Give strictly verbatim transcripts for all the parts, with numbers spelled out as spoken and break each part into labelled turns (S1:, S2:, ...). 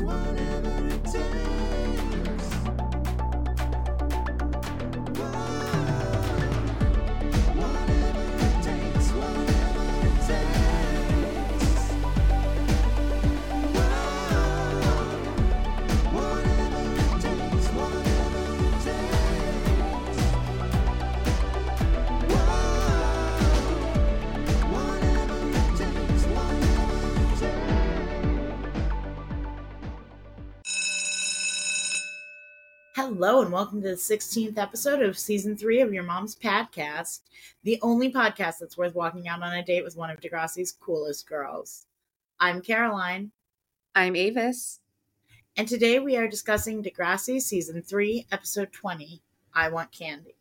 S1: whatever it takes. Whatever it takes, whatever it takes. Whatever it takes, whatever it takes. Whatever it takes, whatever it takes.
S2: Hello and welcome to the sixteenth episode of season three of Your Mom's Podcast, the only podcast that's worth walking out on a date with one of Degrassi's coolest girls. I'm Caroline,
S3: I'm Avis.
S2: and today we are discussing Degrassi season three, episode twenty, I Want Candy.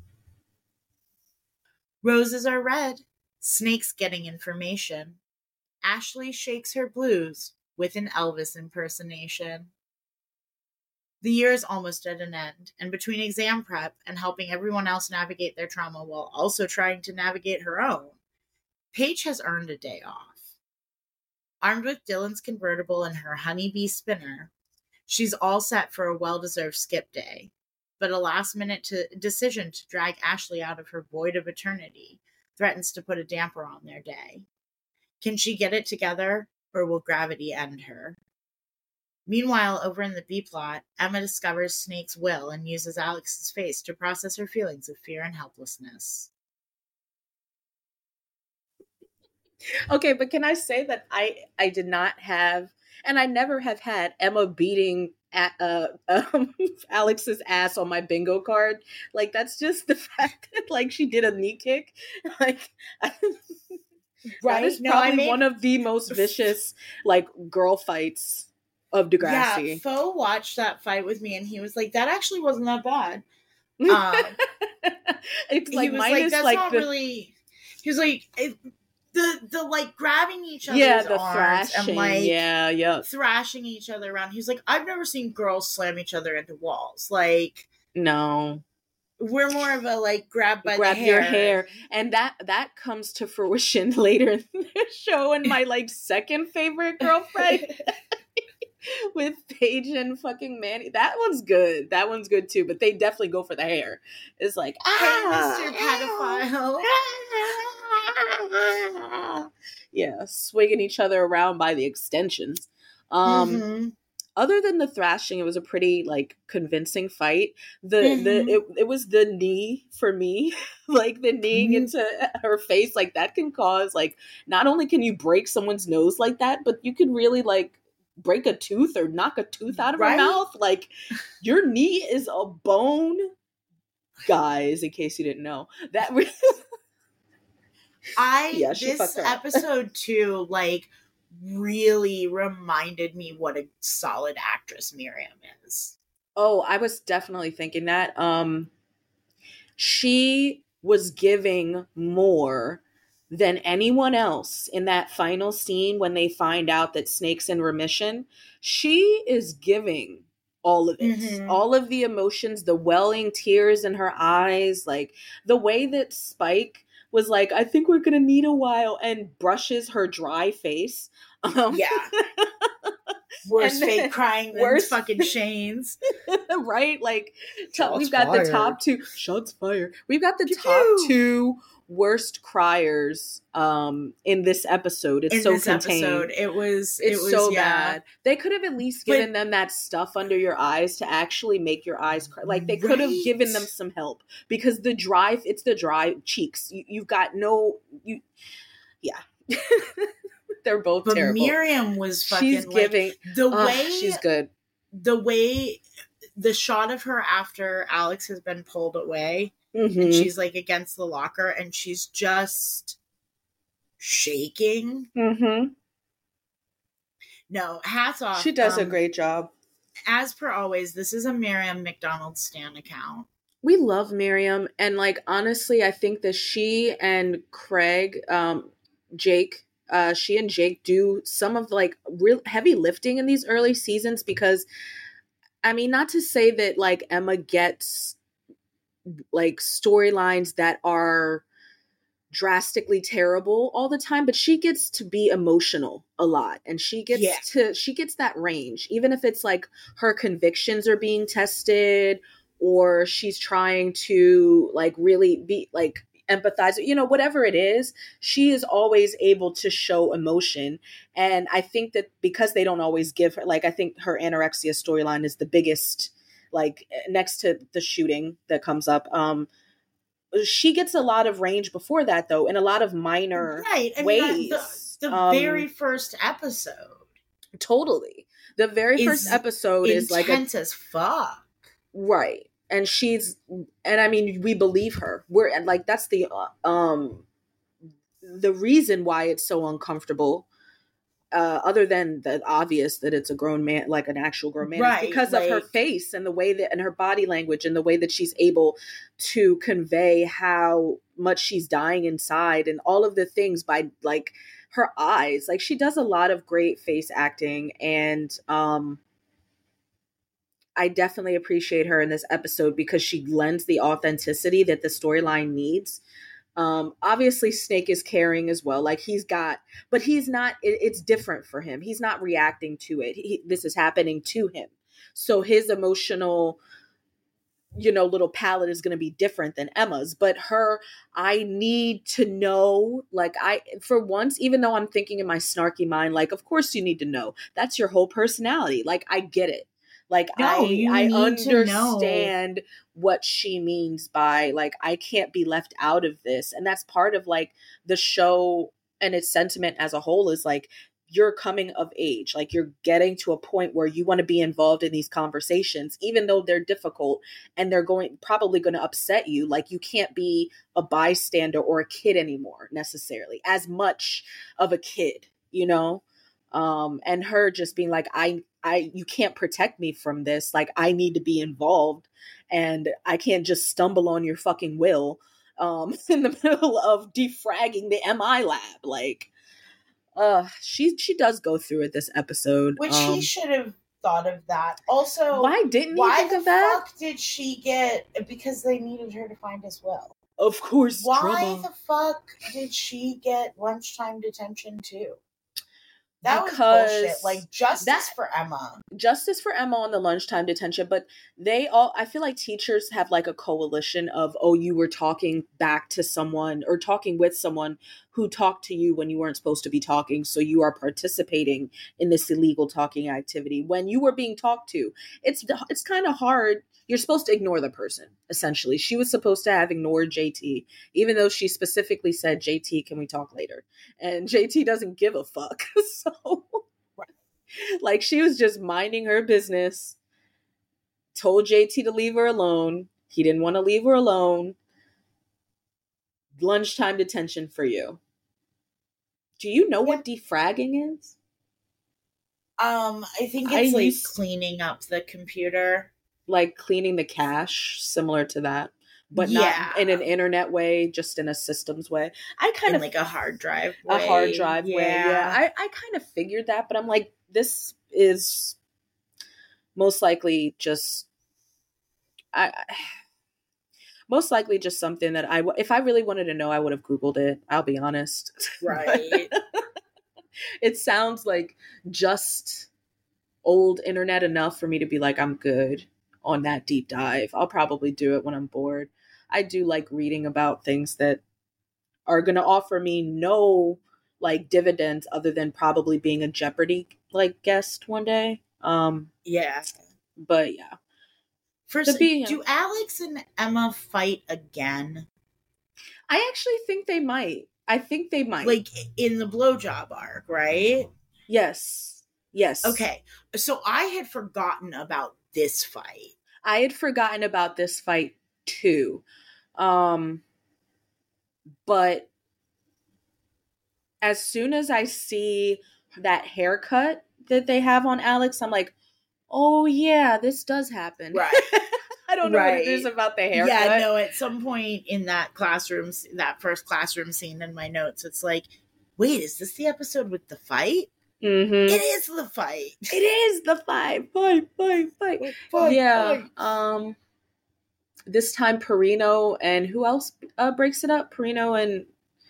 S2: Roses are red, Snake's getting information. Ashley shakes her blues with an Elvis impersonation. The year is almost at an end, and between exam prep and helping everyone else navigate their trauma while also trying to navigate her own, Paige has earned a day off. Armed with Dylan's convertible and her honeybee spinner, she's all set for a well-deserved skip day, but a last-minute to- decision to drag Ashley out of her void of eternity threatens to put a damper on their day. Can she get it together, or will gravity end her? Meanwhile, over in the B-plot, Emma discovers Snake's will and uses Alex's face to process her feelings of fear and helplessness.
S3: Okay, but can I say that I I did not have, and I never have had Emma beating at, uh, um, Alex's ass on my bingo card. Like, that's just the fact that, like, she did a knee kick. Like, I,
S2: Right?
S3: that is
S2: No, I
S3: probably
S2: made-
S3: one of the most vicious, like, girl fights of Degrassi.
S2: Yeah, Fo watched that fight with me, and he was like, that actually wasn't that bad. Um,
S3: It's like
S2: he was
S3: mine
S2: like,
S3: is
S2: that's
S3: like
S2: not
S3: the,
S2: really... He was like, it, the, the, like, grabbing each other's
S3: yeah, the
S2: arms
S3: thrashing.
S2: and, like,
S3: yeah, yeah.
S2: thrashing each other around. He was like, I've never seen girls slam each other into walls. Like,
S3: No.
S2: we're more of a, like, grab by
S3: grab
S2: the hair.
S3: your hair, and that that comes to fruition later in the show in my like second favorite girlfriend with Paige and fucking Manny. That one's good. That one's good too. But they definitely go for the hair. It's like,
S2: Hey,
S3: ah,
S2: Mister Pedophile.
S3: yeah, swinging each other around by the extensions. Um,
S2: Mhm.
S3: Other than the thrashing, it was a pretty like convincing fight. The
S2: Mhm.
S3: the it, it was the knee for me, like the kneeing
S2: Mhm.
S3: into her face, like that can cause like not only can you break someone's nose like that, but you can really like break a tooth or knock a tooth out of
S2: Right?
S3: her mouth. Like your knee is a bone, guys. In case you didn't know that. Really-
S2: I
S3: Yeah, she
S2: this
S3: fucked her up.
S2: episode too, like, really reminded me what a solid actress Miriam is.
S3: Oh, I was definitely thinking that. Um, she was giving more than anyone else in that final scene when they find out that Snake's in remission. She is giving all of it,
S2: Mhm.
S3: all of the emotions, the welling tears in her eyes, like the way that Spike was like, I think we're going to need a while, and brushes her dry face. Um,
S2: Yeah. Worse
S3: And then-
S2: fake crying than
S3: worse-
S2: fucking Shane's.
S3: right? Like, t-
S2: Shots
S3: we've got
S2: fired.
S3: the top two shots fired. We've got the
S2: Pew
S3: top
S2: pew.
S3: two worst criers um in this episode. It's
S2: In
S3: so
S2: this
S3: contained.
S2: episode, it was
S3: It's
S2: it was
S3: so
S2: yeah.
S3: bad. They could have at least
S2: But-
S3: given them that stuff under your eyes to actually make your eyes cry. Like they could have
S2: Right.
S3: given them some help because the dry, it's the dry cheeks. You, you've got no, you, yeah. They're both
S2: But
S3: terrible.
S2: Miriam was fucking
S3: She's
S2: like,
S3: giving.
S2: the
S3: Ugh,
S2: way
S3: she's good.
S2: the way the shot of her after Alex has been pulled away and
S3: Mhm.
S2: she's like against the locker and she's just shaking.
S3: Mhm.
S2: No, hats off.
S3: She does a
S2: Um,
S3: great job.
S2: As per always, this is a Miriam McDonald Stan account.
S3: We love Miriam, and like honestly, I think that she and Craig, um, Jake, uh, she and Jake do some of like real heavy lifting in these early seasons because, I mean, not to say that like Emma gets like storylines that are drastically terrible all the time, but she gets to be emotional a lot, and she gets
S2: Yeah.
S3: to she gets that range, even if it's like her convictions are being tested, or she's trying to like really be like empathize, you know, whatever it is, she is always able to show emotion. And I think that because they don't always give her, like, I think her anorexia storyline is the biggest, like next to the shooting that comes up. Um, she gets a lot of range before that, though, in a lot of minor
S2: Right. I mean,
S3: ways.
S2: that- the, the
S3: Um,
S2: very first episode
S3: totally. The very
S2: is
S3: first episode is like a
S2: intense as fuck.
S3: right, and she's, and I mean, we believe her. We're and like that's the uh, um the reason why it's so uncomfortable. Uh, other than the obvious that it's a grown man, like an actual grown man,
S2: Right,
S3: it's because of her
S2: like-
S3: face and the way that, and her body language and the way that she's able to convey how much she's dying inside and all of the things by like her eyes. Like she does a lot of great face acting, and um, I definitely appreciate her in this episode because she lends the authenticity that the storyline needs. Um, obviously Snake is caring as well. Like he's got, but he's not, it, it's different for him. He's not reacting to it. He, this is happening to him. So his emotional, you know, little palette is going to be different than Emma's, but her, I need to know, like I, for once, even though I'm thinking in my snarky mind, like, of course you need to know, that's your whole personality. Like I get it. Like
S2: No,
S3: I,
S2: you
S3: I
S2: need to know.
S3: understand what she means by like, I can't be left out of this. And that's part of like the show and its sentiment as a whole is like, you're coming of age. Like you're getting to a point where you want to be involved in these conversations, even though they're difficult and they're going probably going to upset you. Like you can't be a bystander or a kid anymore necessarily, as much of a kid, you know? Um, and her just being like, I, I, you can't protect me from this. Like I need to be involved and I can't just stumble on your fucking will, um, in the middle of defragging the M I lab. Like, uh, she, she does go through it this episode.
S2: Which
S3: um,
S2: he should have thought of that. Also,
S3: why didn't he
S2: why
S3: think
S2: the
S3: of that?
S2: fuck did she get? Because they needed her to find his will.
S3: Of course,
S2: Why
S3: drama.
S2: the fuck did she get lunchtime detention too? That
S3: Because
S2: was bullshit. Like justice
S3: that-
S2: for Emma.
S3: Justice for Emma on the lunchtime detention, but they all, I feel like teachers have like a coalition of, oh, you were talking back to someone or talking with someone who talked to you when you weren't supposed to be talking. So you are participating in this illegal talking activity when you were being talked to. It's, it's kind of hard. You're supposed to ignore the person, essentially. She was supposed to have ignored J T, even though she specifically said, J T, can we talk later? And J T doesn't give a fuck. So, like, she was just minding her business, told J T to leave her alone. He didn't want to leave her alone. Lunchtime detention for you. Do you know what defragging is?
S2: Um, I think
S3: I
S2: it's like
S3: used-
S2: cleaning up the computer.
S3: Like cleaning the cache, similar to that, but
S2: Yeah.
S3: not in an internet way, just in a systems way. I kind
S2: In
S3: of
S2: like a hard drive
S3: a
S2: way.
S3: hard drive way. Yeah, I, I kind of figured that, but I'm like, this is most likely just, I, I- most likely just something that I, w- if I really wanted to know, I would have Googled it. I'll be honest.
S2: Right.
S3: It sounds like just old internet enough for me to be like, I'm good on that deep dive. I'll probably do it when I'm bored. I do like reading about things that are going to offer me no like dividends other than probably being a Jeopardy like guest one day. Um,
S2: Yeah.
S3: but yeah,
S2: First,
S3: The being-
S2: do Alex and Emma fight again?
S3: I actually think they might. I think they might.
S2: Like in the blowjob arc, right?
S3: yes, yes.
S2: Okay. So I had forgotten about this fight.
S3: I had forgotten about this fight too. Um, but as soon as I see that haircut that they have on Alex, I'm like, oh yeah, this does happen.
S2: Right.
S3: I don't know what
S2: Right.
S3: it is about the haircut.
S2: Yeah, no, at some point in that classroom, that first classroom scene in my notes, it's like, wait, is this the episode with the fight?
S3: Mm-hmm.
S2: It is the fight.
S3: It is the fight, fight, fight, fight.
S2: Fight,
S3: yeah.
S2: fight.
S3: Um, this time Perino and who else uh, breaks it up? Perino and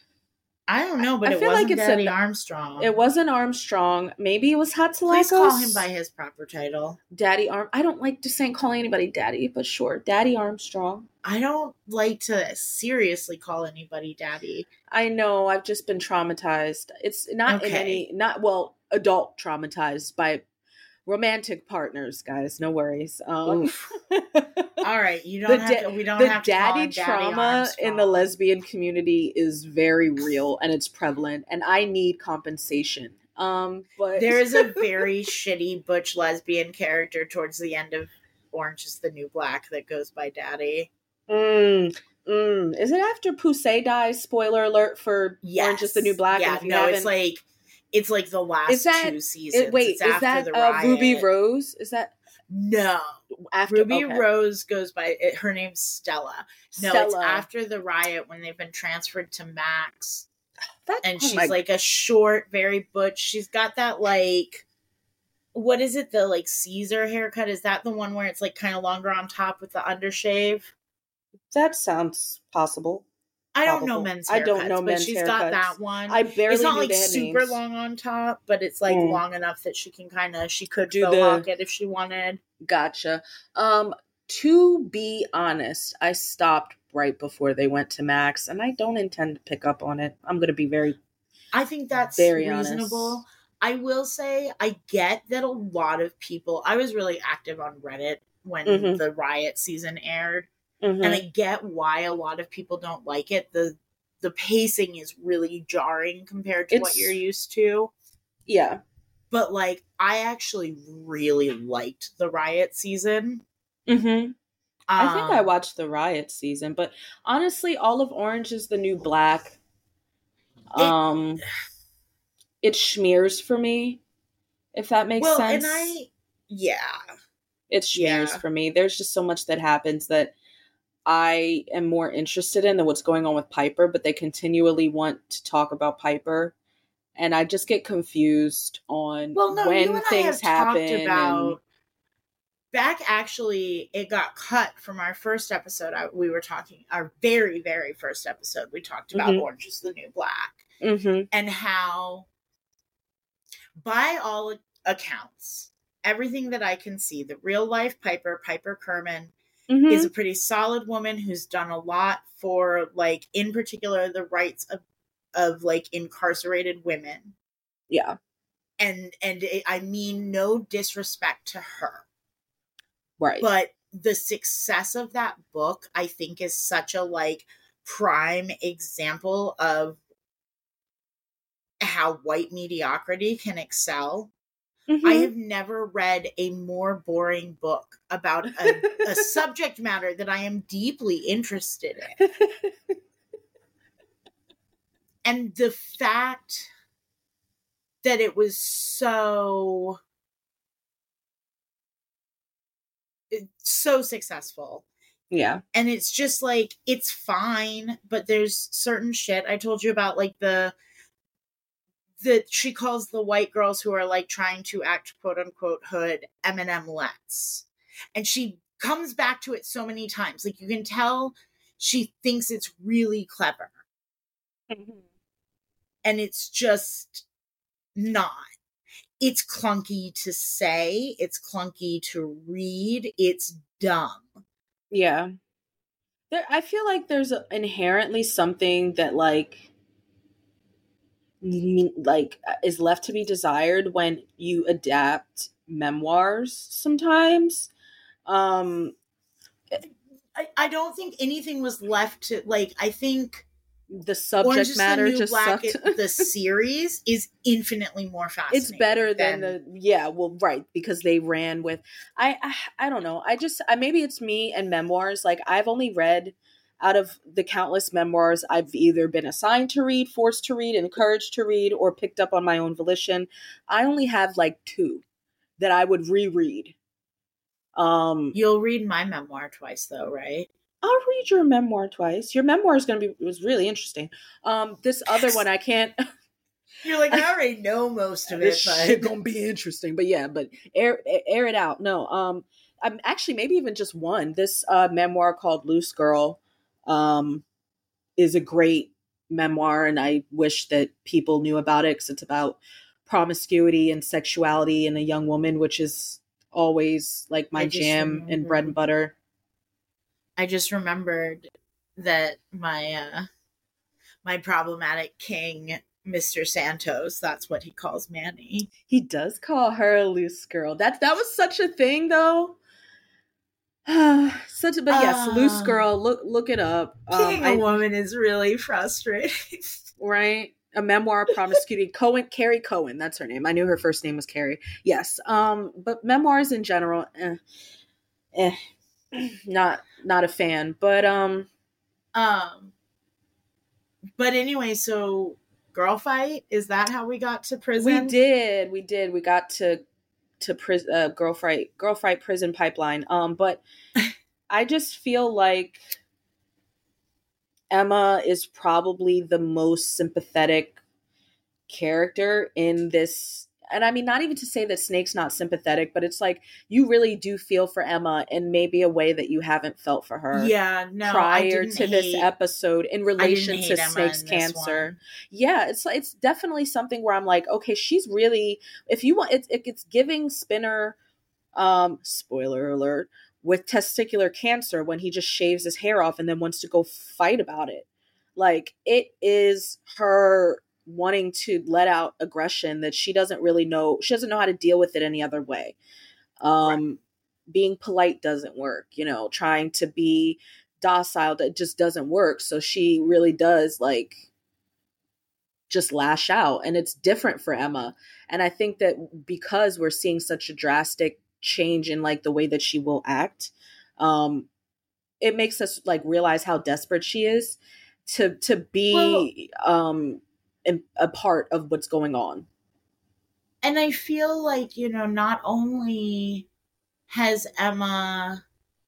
S2: I don't know, but
S3: I
S2: it
S3: feel like
S2: wasn't
S3: it's
S2: Daddy
S3: an-
S2: Armstrong.
S3: It wasn't Armstrong. Maybe it was Hatzilakos.
S2: Please call him by his proper title.
S3: Daddy Arm. I don't like just saying calling anybody Daddy, but sure, Daddy Armstrong.
S2: I don't like to seriously call anybody Daddy.
S3: I know. I've just been traumatized. It's not in
S2: Okay.
S3: any, not well, adult traumatized by romantic partners, guys. No worries. Um,
S2: Oof. All right, you don't
S3: The
S2: have
S3: da-
S2: to. We don't
S3: the
S2: have to call
S3: daddy
S2: him Daddy
S3: trauma in the
S2: Armstrong.
S3: lesbian community is very real and it's prevalent, and I need compensation. Um, but
S2: There is a very shitty butch lesbian character towards the end of Orange is the New Black that goes by Daddy.
S3: Mm, mm. Is it after Poussey dies? Spoiler alert for
S2: Yes.
S3: Orange is the New Black.
S2: Yeah,
S3: and if you
S2: no, it's
S3: haven't-
S2: like it's like the last
S3: Is that-
S2: two seasons.
S3: it, wait,
S2: it's
S3: is
S2: after
S3: that
S2: the
S3: uh,
S2: riot.
S3: Ruby Rose? Is that
S2: No,
S3: after
S2: Ruby
S3: okay.
S2: Rose goes by it, her name's Stella. No,
S3: Stella.
S2: it's after the riot when they've been transferred to Max,
S3: That,
S2: and
S3: oh
S2: she's
S3: my-
S2: like a short, very butch. She's got that like, what is it? The like Caesar haircut? Is that the one where it's like kind of longer on top with the undershave?
S3: that sounds possible.
S2: I don't know
S3: Probable.
S2: men's haircuts,
S3: I don't know
S2: but
S3: men's
S2: she's got
S3: haircuts.
S2: that one.
S3: I barely
S2: It's not
S3: knew
S2: like
S3: they had
S2: super
S3: names.
S2: long on top, but it's like
S3: Mm.
S2: long enough that she can kind of she could
S3: Do
S2: do
S3: the-
S2: lock it if she wanted.
S3: Gotcha. Um, to be honest, I stopped right before they went to Max, and I don't intend to pick up on it. I'm going to be very,
S2: I think that's
S3: very
S2: reasonable.
S3: honest.
S2: I will say I get that a lot of people. I was really active on Reddit when
S3: Mhm.
S2: the riot season aired,
S3: Mhm.
S2: and I get why a lot of people don't like it. the The pacing is really jarring compared to what
S3: It's-
S2: you're used to.
S3: yeah.
S2: But like, I actually really liked the riot season.
S3: Mm-hmm. I think I
S2: Um,
S3: watched the Riot season, but honestly, all of Orange is the New Black. Um, it, smears for me, if that makes
S2: well,
S3: sense.
S2: and I, yeah,
S3: It smears
S2: Yeah.
S3: for me. There's just so much that happens that I am more interested in than what's going on with Piper, but they continually want to talk about Piper. And I just get confused on
S2: well, no,
S3: when
S2: you and I
S3: things
S2: have
S3: happen.
S2: talked about. Back actually, it got cut from our first episode. I, we were talking our very, very first episode. We talked about
S3: Mhm.
S2: Orange is the New Black
S3: and mm-hmm,
S2: and how, by all accounts, everything that I can see, the real life Piper, Piper Kerman,
S3: mm-hmm.
S2: is a pretty solid woman who's done a lot for, like, in particular, the rights of of like incarcerated women.
S3: yeah,
S2: And and it, I mean no disrespect to her.
S3: right.
S2: But the success of that book, I think, is such a like prime example of how white mediocrity can excel.
S3: Mhm.
S2: I have never read a more boring book about a, a subject matter that I am deeply interested in. And the fact that it was so so successful.
S3: yeah.
S2: And it's just like, it's fine, but there's certain shit I told you about, like the that she calls the white girls who are like trying to act quote unquote hood Eminem-lettes. And she comes back to it so many times. Like, you can tell she thinks it's really clever.
S3: Mhm.
S2: And it's just not. It's clunky to say, it's clunky to read, it's dumb.
S3: Yeah. There, I feel like there's a, inherently something that like ne- like uh, is left to be desired when you adapt memoirs sometimes. Um
S2: I, I don't think anything was left to, like, I think
S3: the
S2: Orange
S3: subject
S2: is
S3: matter
S2: the New
S3: just
S2: Black,
S3: sucked.
S2: it- the series is infinitely more fascinating.
S3: It's better than, the yeah, well, right, because they ran with I, I I don't know. I just I, maybe it's me and memoirs. Like, I've only read out of the countless memoirs I've either been assigned to read, forced to read, encouraged to read, or picked up on my own volition. I only have like two that I would reread. Um,
S2: You'll read my memoir twice, though, right?
S3: I'll read your memoir twice. Your memoir is going to be was really interesting. Um, this other one I can't.
S2: You're like, I already know most of it,
S3: This shit
S2: but
S3: gonna be interesting, but yeah, but air air it out. No, um, I'm actually maybe even just one. This uh memoir called Loose Girl, um, is a great memoir, and I wish that people knew about it because it's about promiscuity and sexuality in a young woman, which is always like my
S2: I just
S3: jam and bread and
S2: remembered.
S3: butter.
S2: I just remembered that my uh my problematic king, Mister Santos, that's what he calls Manny.
S3: He does call her a loose girl. That that was such a thing, though. Such a, but yes, loose
S2: Uh,
S3: girl. Look look it up. Um,
S2: Being a
S3: I
S2: woman is really frustrating.
S3: right. A memoir of promiscuity. Cohen, Carrie Cohen, that's her name. I knew her first name was Carrie. Yes. Um, but memoirs in general, eh, eh, not not a fan. But um,
S2: um, but anyway, so girl fight, is that how we got to prison?
S3: we did, we did, we got to to prison, uh, girl fight, girl fight prison pipeline. Um, but I just feel like Emma is probably the most sympathetic character in this. And I mean, not even to say that Snake's not sympathetic, but it's like you really do feel for Emma in maybe a way that you haven't felt for her
S2: Yeah, no, I
S3: prior
S2: didn't
S3: to this
S2: hate-
S3: episode in
S2: I didn't
S3: relation
S2: hate
S3: to
S2: Emma
S3: Snake's
S2: in this
S3: cancer.
S2: one.
S3: Yeah, it's it's definitely something where I'm like, okay, she's really, if you want, it's it's giving Spinner, um, spoiler alert, with testicular cancer when he just shaves his hair off and then wants to go fight about it. Like, it is her wanting to let out aggression that she doesn't really know. She doesn't know how to deal with it any other way. Um, being polite doesn't work, you know, trying to be docile, that just doesn't work. So she really does like just lash out, and it's different for Emma. And I think that because we're seeing such a drastic change in like the way that she will act, um, it makes us like realize how desperate she is to to be um in, a part of what's going on.
S2: And I feel like, you know, not only has Emma,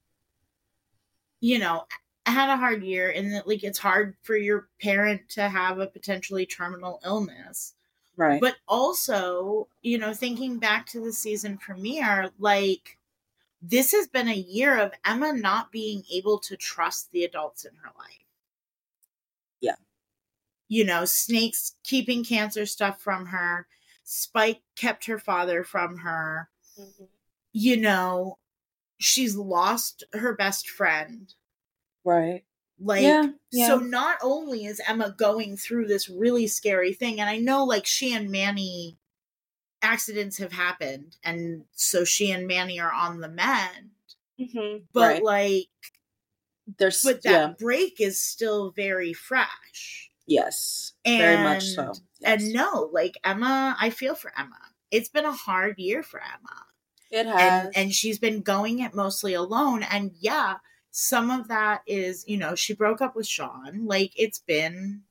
S2: you know, had a hard year, and that like it's hard for your parent to have a potentially terminal illness.
S3: Right.
S2: But also, you know, thinking back to the season premiere, like this has been a year of Emma not being able to trust the adults in her life.
S3: Yeah.
S2: You know, Snake's keeping cancer stuff from her. Spike kept her father from her.
S3: Mm-hmm.
S2: You know, she's lost her best friend.
S3: Right.
S2: Like,
S3: yeah, yeah.
S2: So not only is Emma going through this really scary thing, and I know like she and Manny, accidents have happened, and so she and Manny are on the mend.
S3: Mm-hmm.
S2: But
S3: right.
S2: like,
S3: there's
S2: but that
S3: yeah.
S2: break is still very fresh.
S3: Yes,
S2: And,
S3: very much so. Yes.
S2: And no, like Emma, I feel for Emma. It's been a hard year for Emma.
S3: It has.
S2: And, and she's been going it mostly alone. And yeah, some of that is, you know, she broke up with Sean. Like, it's been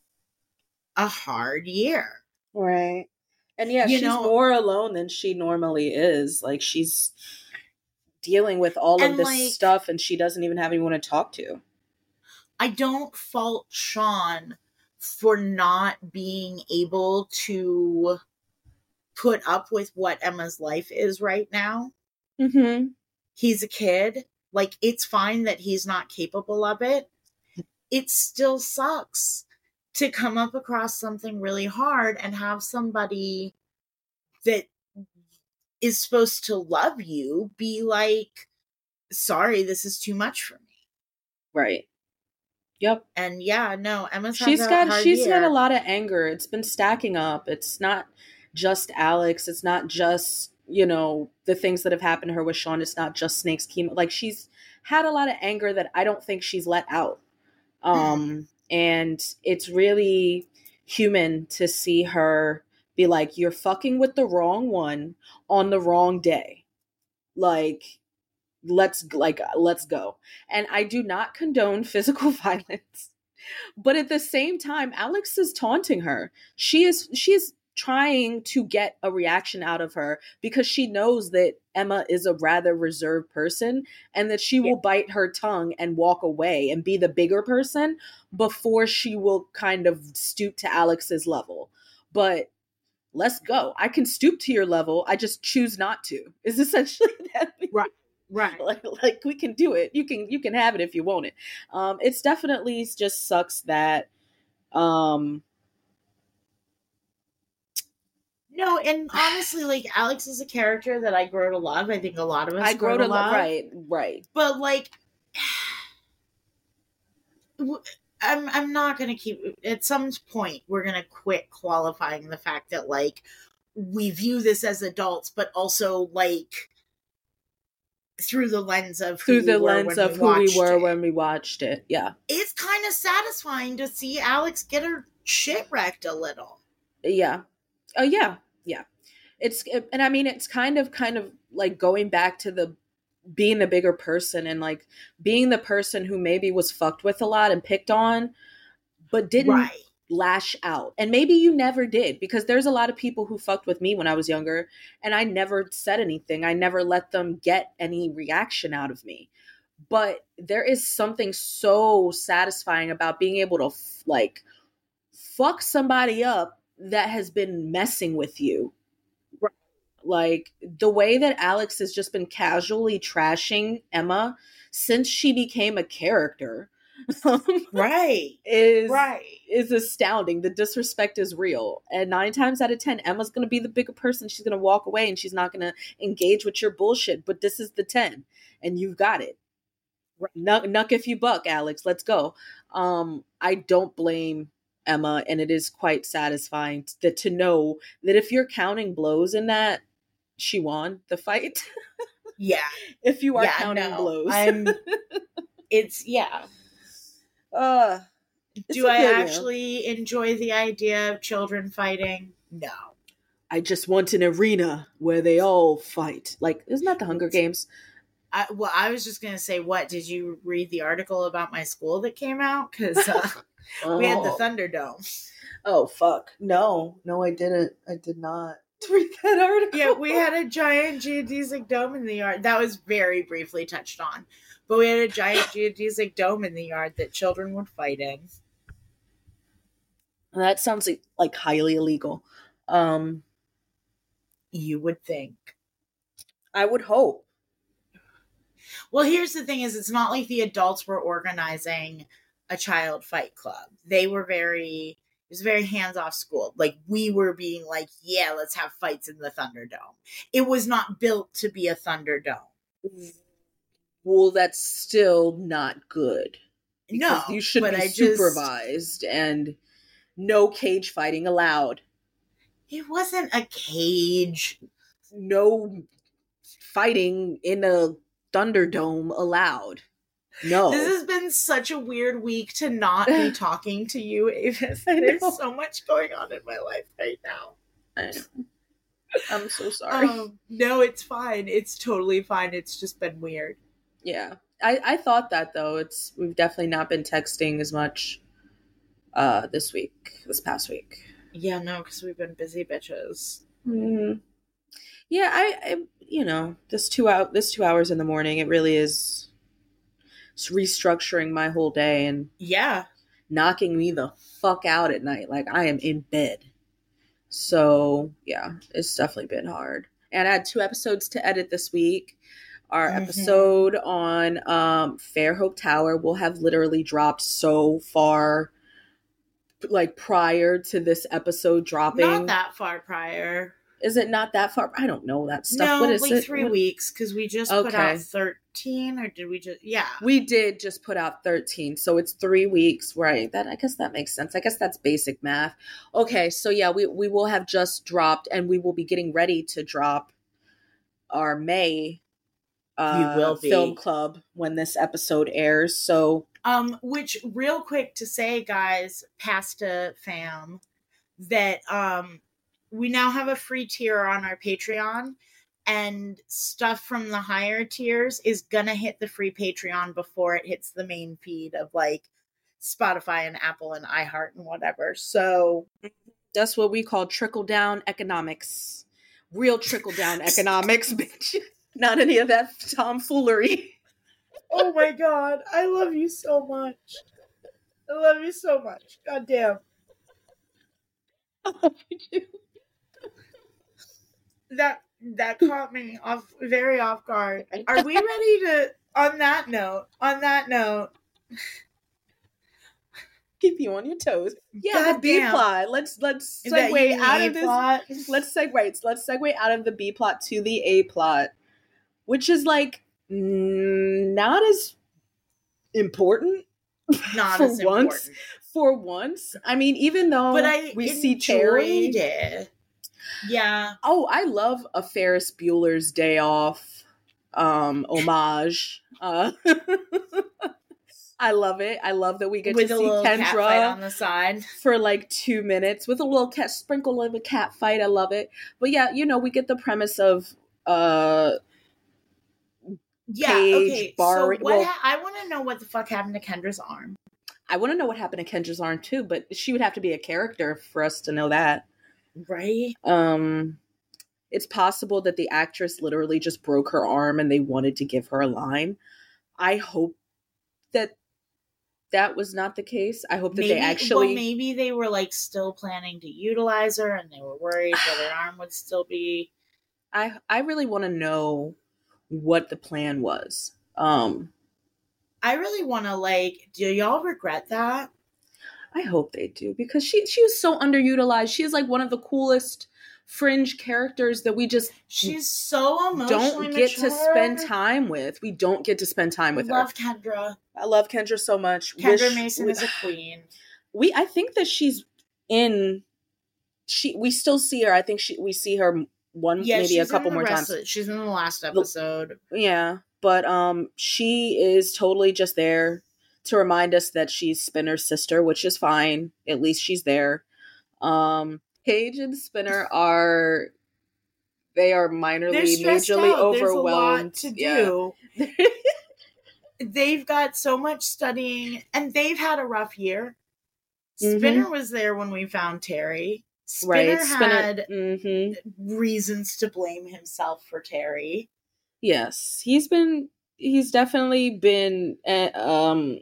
S2: a hard year.
S3: Right. And yeah,
S2: You
S3: she's
S2: know-
S3: more alone than she normally is. Like, she's dealing with all of
S2: And,
S3: this
S2: like-
S3: stuff, and she doesn't even have anyone to talk to.
S2: I don't fault Sean for not being able to put up with what Emma's life is right now.
S3: Mm-hmm.
S2: He's a kid. Like, it's fine that he's not capable of it. It still sucks to come up across something really hard and have somebody that is supposed to love you be like, sorry, this is too much for me.
S3: Right. Yep.
S2: And yeah, no, Emma's
S3: She's
S2: had a
S3: got
S2: hard
S3: she's
S2: year.
S3: got a lot of anger. It's been stacking up. It's not just Alex. It's not just, you know, the things that have happened to her with Sean. It's not just Snake's chemo. Like, she's had a lot of anger that I don't think she's let out. Um, and it's really human to see her be like, you're fucking with the wrong one on the wrong day. Like, let's like let's go. And I do not condone physical violence, but at the same time, Alex is taunting her. She is she is trying to get a reaction out of her because she knows that Emma is a rather reserved person, and that she will bite her tongue and walk away and be the bigger person before she will kind of stoop to Alex's level. But let's go. I can stoop to your level. I just choose not to. Is essentially that.
S2: Right. Right.
S3: Like, like we can do it. You can you can have it if you want it. Um, it's definitely just sucks that Um,
S2: No, and honestly, like Alex is a character that I grow to love. I think a lot of us
S3: I
S2: grow,
S3: grow
S2: to
S3: to
S2: love.
S3: love. Right, right.
S2: But like, w- I'm I'm not gonna keep. At some point, we're gonna quit qualifying the fact that like we view this as adults, but also like through the lens of who
S3: Through
S2: we
S3: the
S2: were
S3: lens
S2: when
S3: of
S2: we
S3: who we
S2: watched
S3: were
S2: it.
S3: when we watched it. Yeah.
S2: It's kind of satisfying to see Alex get her shit wrecked a little.
S3: Yeah. Oh yeah. Yeah. It's and I mean it's kind of kind of like going back to the being the bigger person and like being the person who maybe was fucked with a lot and picked on but didn't
S2: Right.
S3: lash out. And maybe you never did, because there's a lot of people who fucked with me when I was younger and I never said anything. I never let them get any reaction out of me. But there is something so satisfying about being able to f- like fuck somebody up that has been messing with you.
S2: Right.
S3: Like the way that Alex has just been casually trashing Emma since she became a character
S2: Right.
S3: is
S2: Right.
S3: is astounding. The disrespect is real. And nine times out of ten, Emma's going to be the bigger person. She's going to walk away and she's not going to engage with your bullshit. But this is the ten and you've got it. Nuck, nuck if you buck, Alex. Let's go. Um, I don't blame Emma, and it is quite satisfying that to know that if you're counting blows in that, she won the fight.
S2: Yeah.
S3: If you are
S2: Yeah,
S3: counting
S2: no,
S3: blows,
S2: I'm. It's yeah.
S3: uh, it's
S2: Do
S3: a
S2: I
S3: good one.
S2: actually enjoy the idea of children fighting? No.
S3: I just want an arena where they all fight. Like, isn't that the Hunger Games?
S2: I, well, I was just gonna say, what did you read the article about my school that came out? Because uh, we had the
S3: Oh.
S2: Thunderdome.
S3: Oh fuck! No, no, I didn't. I did not read that article.
S2: Yeah, we had a giant geodesic dome in the yard. That was very briefly touched on, but we had a giant geodesic dome in the yard that children would fight in.
S3: That sounds like, like highly illegal. Um,
S2: You would think.
S3: I would hope.
S2: Well, here's the thing: is it's not like the adults were organizing a child fight club. They were very. It was a very hands-off school. Like we were being like, yeah, let's have fights in the Thunderdome. It was not built to be a Thunderdome.
S3: Well, that's still not good.
S2: No,
S3: You should
S2: but
S3: be
S2: I just-
S3: supervised and no cage fighting allowed.
S2: It wasn't a cage.
S3: No fighting in a Thunderdome allowed. No.
S2: This has been such a weird week to not be talking to you, Avis.
S3: I know.
S2: There's so much going on in my life right now.
S3: I know. I'm so sorry.
S2: Um, no, it's fine. It's totally fine. It's just been weird.
S3: Yeah. I, I thought that though. It's we've definitely not been texting as much uh this week, this past week.
S2: Yeah, no, because we've been busy bitches.
S3: Mm. Yeah, I, I you know, this two out this two hours in the morning, it really is it's restructuring my whole day and
S2: Yeah.
S3: knocking me the fuck out at night. Like I am in bed. So yeah, it's definitely been hard. And I had two episodes to edit this week. Our
S2: Mhm.
S3: episode on um, Fairhope Tower will have literally dropped so far, like prior to this episode dropping.
S2: Not that far prior.
S3: Is it not that far? I don't know that stuff.
S2: No,
S3: what is
S2: like
S3: it?
S2: three
S3: What-
S2: weeks, because we just put
S3: Okay.
S2: out thirteen, or did we just, yeah.
S3: We did just put out thirteen, so it's three weeks, right? That I guess that makes sense. I guess that's basic math. Okay, so yeah, we we will have just dropped, and we will be getting ready to drop our May uh,
S2: We will be.
S3: film club when this episode airs. So
S2: Um, which real quick to say, guys, Pasta fam, that um we now have a free tier on our Patreon, and stuff from the higher tiers is gonna hit the free Patreon before it hits the main feed of like Spotify and Apple and iHeart and whatever. So
S3: that's what we call trickle down economics, real trickle down economics, bitch. Not any of that tomfoolery.
S2: oh my god, I love you so much. I love you so much. God damn. That that caught me off very off guard. Are we ready to on that note, on that note,
S3: Keep keep you on your toes. Yeah, the B
S2: Goddamn.
S3: plot. Let's let's
S2: Is that
S3: segue
S2: even the
S3: out
S2: A
S3: of this.
S2: plot?
S3: Let's segue. Let's segue out of the B plot to the A plot, which is like mm, not as important.
S2: Not
S3: for
S2: as
S3: once.
S2: important.
S3: For once, I mean, even though
S2: But I
S3: we
S2: enjoyed
S3: see Terry.
S2: it. Yeah.
S3: Oh, I love a Ferris Bueller's Day Off um, homage. Uh, I love it. I love that we get
S2: With
S3: to
S2: a
S3: see
S2: little cat fight
S3: Kendra
S2: on the side.
S3: for like two minutes with a little cat sprinkle of a cat fight. I love it. But yeah, you know, we get the premise of uh
S2: Yeah,
S3: Paige,
S2: okay.
S3: Bar-
S2: so what
S3: well-
S2: ha- I want to know what the fuck happened to Kendra's arm.
S3: I want to know what happened to Kendra's arm too, but she would have to be a character for us to know that.
S2: Right?
S3: Um it's possible that the actress literally just broke her arm and they wanted to give her a line. I hope that that was not the case. I hope that
S2: Maybe,
S3: they actually
S2: well, maybe they were like still planning to utilize her and they were worried that her arm would still be.
S3: I I really want to know what the plan was. Um
S2: I really want to like, do y'all regret that?
S3: I hope they do because she she was so underutilized. She is like one of the coolest fringe characters that we just
S2: She's so emotionally
S3: don't get to
S2: mature.
S3: spend time with. We don't get to spend time with
S2: Love
S3: her.
S2: Kendra.
S3: I love Kendra so much.
S2: Kendra
S3: Wish
S2: Mason
S3: we,
S2: is a queen.
S3: we I think that she's in she we still see her. I think she we see her one
S2: Yeah,
S3: maybe
S2: she's
S3: a
S2: in
S3: couple
S2: the
S3: more
S2: rest
S3: times.
S2: of- she's in the last episode.
S3: Yeah, but um she is totally just there to remind us that she's Spinner's sister, which is fine. At least she's there. Um Paige and Spinner are they are minorly
S2: They're stressed
S3: majorly
S2: out. There's a
S3: overwhelmed.
S2: lot to
S3: Yeah.
S2: do. They've got so much studying, and they've had a rough year. Spinner was there when we found Terry. Spinner
S3: Right. Spinner.
S2: had
S3: Mhm.
S2: reasons to blame himself for Terry.
S3: Yes. He's been he's definitely been uh, um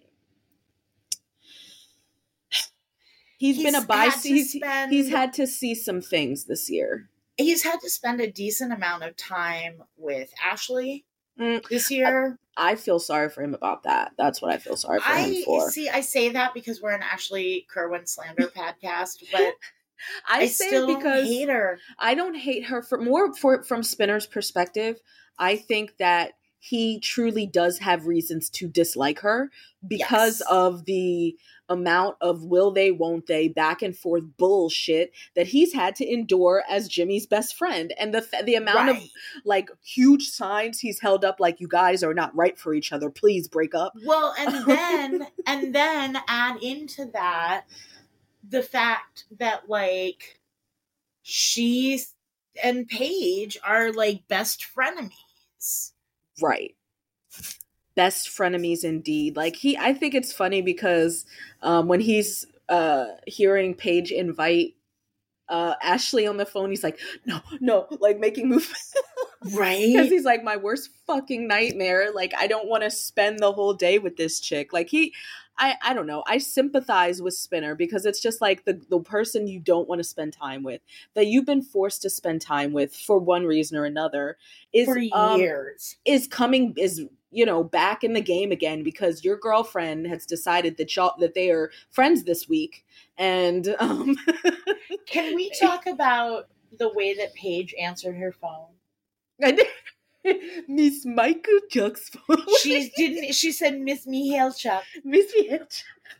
S3: He's,
S2: He's
S3: been a
S2: had
S3: bias.
S2: to
S3: He's,
S2: spend-
S3: he's had to see some things this year.
S2: He's had to spend a decent amount of time with Ashley
S3: Mm,
S2: this year.
S3: I feel sorry for him about that. That's what I feel sorry for him
S2: I
S3: for.
S2: see. I say that because we're an Ashley Kerwin slander podcast, but
S3: I,
S2: I,
S3: say
S2: still
S3: it because
S2: don't hate her.
S3: I don't hate her for more for from Spinner's perspective. I think that he truly does have reasons to dislike her because
S2: Yes.
S3: of the amount of will they, won't they, back and forth bullshit that he's had to endure as Jimmy's best friend, and the the amount of
S2: Right.
S3: like huge signs he's held up, like you guys are not right for each other. Please break up.
S2: Well, and then and then add into that the fact that like she and Paige are like best frenemies.
S3: Right. Best frenemies indeed. Like he I think it's funny because um when he's uh hearing Paige invite uh Ashley on the phone, he's like, no, no, like making moves because
S2: Right?
S3: he's like, my worst fucking nightmare. Like I don't want to spend the whole day with this chick. Like he I, I don't know. I sympathize with Spinner because it's just like the, the person you don't want to spend time with, that you've been forced to spend time with for one reason or another, is
S2: For
S3: um,
S2: years.
S3: is coming is you know back in the game again because your girlfriend has decided that y'all that they are friends this week, and um,
S2: Can we talk about the way that Paige answered her phone?
S3: and Miss Michael Chuck's phone.
S2: She didn't. She said, "Miss Mihailchuk."
S3: Miss Michael.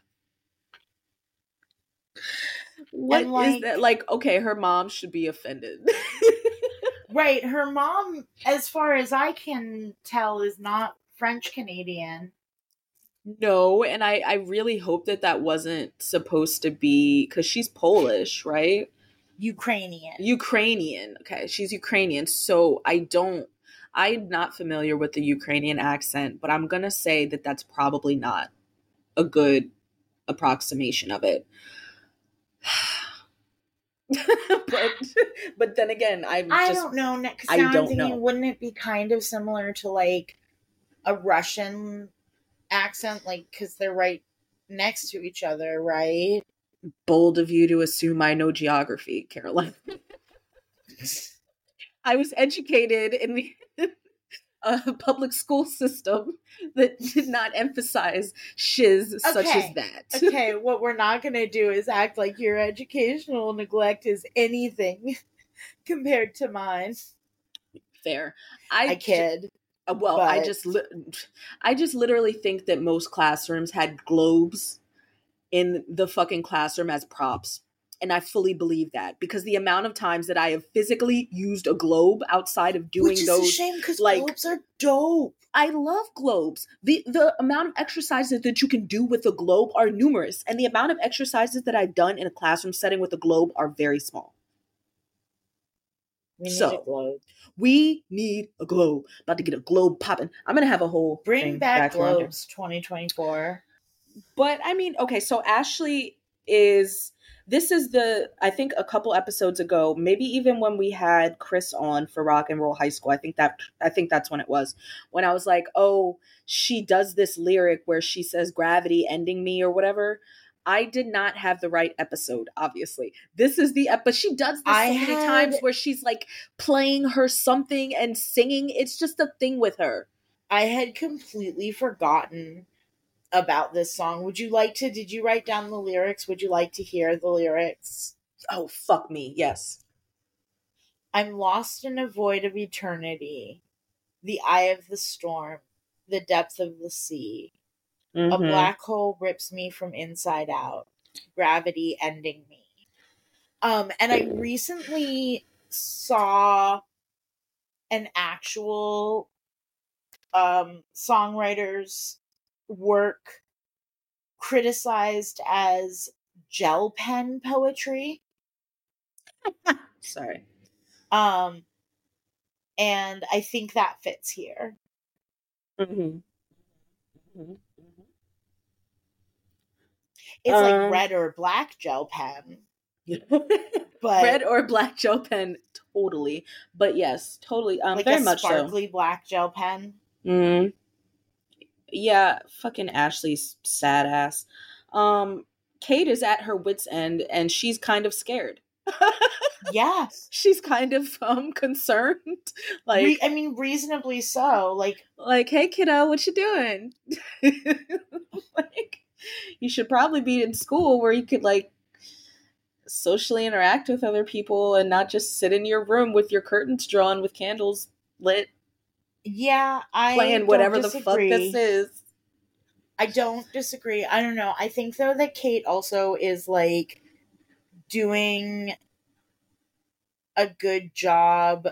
S3: What is
S2: And, like-
S3: that? Like, okay, her mom should be offended.
S2: Right. Her mom, as far as I can tell, is not French Canadian.
S3: No, and I, I really hope that that wasn't supposed to be, because she's Polish, right?
S2: Ukrainian.
S3: Ukrainian. Okay, she's Ukrainian. So I don't, I'm not familiar with the Ukrainian accent, but I'm going to say that that's probably not a good approximation of it. but, but then again, I'm
S2: I
S3: just,
S2: don't know. Because
S3: I
S2: now
S3: don't
S2: I'm thinking,
S3: know.
S2: wouldn't it be kind of similar to like a Russian accent? Like, because they're right next to each other, right?
S3: bold of you to assume I know geography, Caroline. I was educated in the a public school system that did not emphasize shiz such as
S2: Okay.
S3: that.
S2: Okay, what we're not going to do is act like your educational neglect is anything compared to mine.
S3: Fair. I,
S2: I kid.
S3: Uh, well, I
S2: But-
S3: just li- I just literally think that most classrooms had globes in the fucking classroom as props. And I fully believe that because the amount of times that I have physically used a globe outside of doing
S2: Which is
S3: those
S2: a shame because
S3: like-
S2: globes are dope.
S3: I love globes. The the amount of exercises that you can do with a globe are numerous, and the amount of exercises that I've done in a classroom setting with a globe are very small.
S2: We need
S3: So-
S2: a globe.
S3: We need a globe. About to get a globe popping. I'm gonna have a whole
S2: Bring
S3: thing
S2: back
S3: around here.
S2: globes twenty twenty-four.
S3: But I mean, okay, so Ashley is this is the I think a couple episodes ago, maybe even when we had Chris on for Rock and Roll High School. I think that I think that's when it was. When I was like, "Oh, she does this lyric where she says gravity ending me or whatever." I did not have the right episode, obviously. This is the episode. She does this
S2: I
S3: so many
S2: had-
S3: times where she's like playing her something and singing. It's just a thing with her.
S2: I had completely forgotten about this song. Would you like to, did you write down the lyrics? Would you like to hear the lyrics?
S3: Oh, fuck me. Yes.
S2: I'm lost in a void of eternity, the eye of the storm, the depth of the sea. A
S3: Mhm.
S2: black hole rips me from inside out, gravity ending me. Um, and I recently saw an actual um songwriter's work criticized as gel pen poetry.
S3: Sorry.
S2: Um, and I think that fits here.
S3: Mm-hmm. Mm-hmm.
S2: It's
S3: Um,
S2: like red or black gel pen, but
S3: Red or black gel pen, totally. But yes, totally. Um,
S2: like
S3: very
S2: a
S3: much so.
S2: sparkly black gel pen.
S3: Mm. Yeah, fucking Ashley's sad ass. Um, Kate is at her wit's end, and she's kind of scared.
S2: Yeah,
S3: She's kind of um concerned, like
S2: Re- I mean, reasonably so. Like,
S3: like, hey kiddo, what you doing? Like, you should probably be in school where you could like socially interact with other people and not just sit in your room with your curtains drawn with candles lit,
S2: yeah, I
S3: playing
S2: don't
S3: whatever the fuck
S2: disagree.
S3: this is.
S2: I don't disagree. I don't know. I think though that Kate also is like doing a good job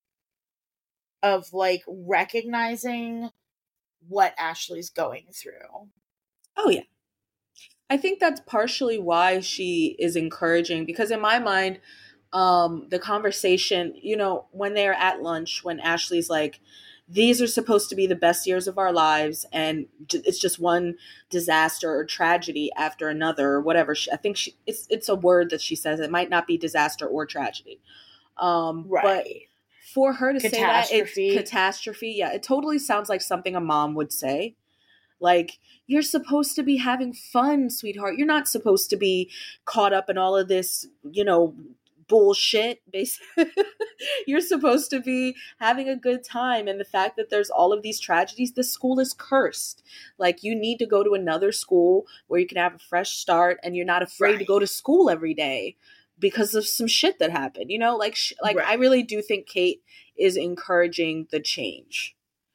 S2: of like recognizing what Ashley's going through.
S3: Oh yeah. I think that's partially why she is encouraging because in my mind, um, the conversation, you know, when they're at lunch, when Ashley's like, these are supposed to be the best years of our lives, and j- it's just one disaster or tragedy after another, or whatever. She, I think she, it's it's a word that she says. It might not be disaster or tragedy, um, but
S2: Right.
S3: for her to say that,
S2: Catastrophe.
S3: it's catastrophe. Yeah, it totally sounds like something a mom would say. Like, you're supposed to be having fun, sweetheart. You're not supposed to be caught up in all of this, you know, bullshit. Basically, you're supposed to be having a good time. And the fact that there's all of these tragedies, the school is cursed. Like, you need to go to another school where you can have a fresh start and you're not afraid to
S2: Right.
S3: go to school every day because of some shit that happened. You know, like, sh- like
S2: Right.
S3: I really do think Kate is encouraging the change.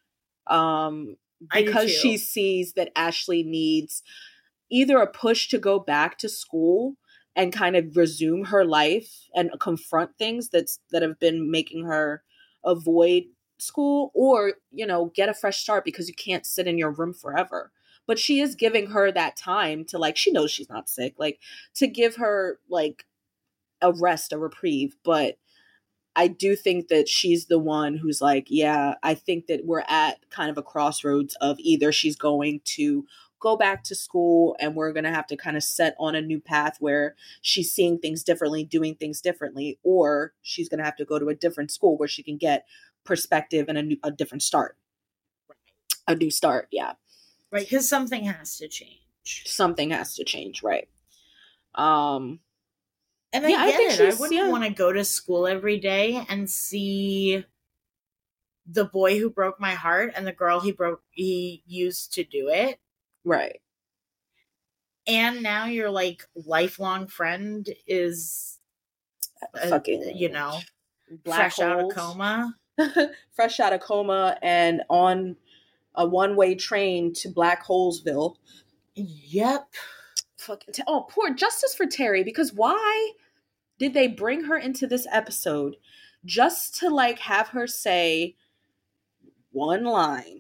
S3: Um,
S2: I do
S3: because
S2: too.
S3: she sees that Ashley needs either a push to go back to school and kind of resume her life and confront things that's that have been making her avoid school, or, you know, get a fresh start because you can't sit in your room forever. But she is giving her that time to, like, she knows she's not sick, like, to give her like a rest, a reprieve. But I do think that she's the one who's like, yeah, I think that we're at kind of a crossroads of either she's going to go back to school and we're going to have to kind of set on a new path where she's seeing things differently, doing things differently, or she's going to have to go to a different school where she can get perspective and a, new, a different start. A new start, yeah.
S2: Right, because something has to change.
S3: Something has to change, right? Um,
S2: And I
S3: Yeah, I
S2: get
S3: think
S2: it. I
S3: she's-
S2: wouldn't
S3: yeah.
S2: want to go to school every day and see the boy who broke my heart and the girl he broke he used to do it.
S3: Right.
S2: And now your like lifelong friend is uh,
S3: Fucking
S2: you know,
S3: black
S2: fresh out of
S3: holes.
S2: coma.
S3: Fresh out of coma and on a one-way train to Black Holesville.
S2: Yep.
S3: Fucking t- oh, poor justice for Terry, because why did they bring her into this episode just to like have her say one line?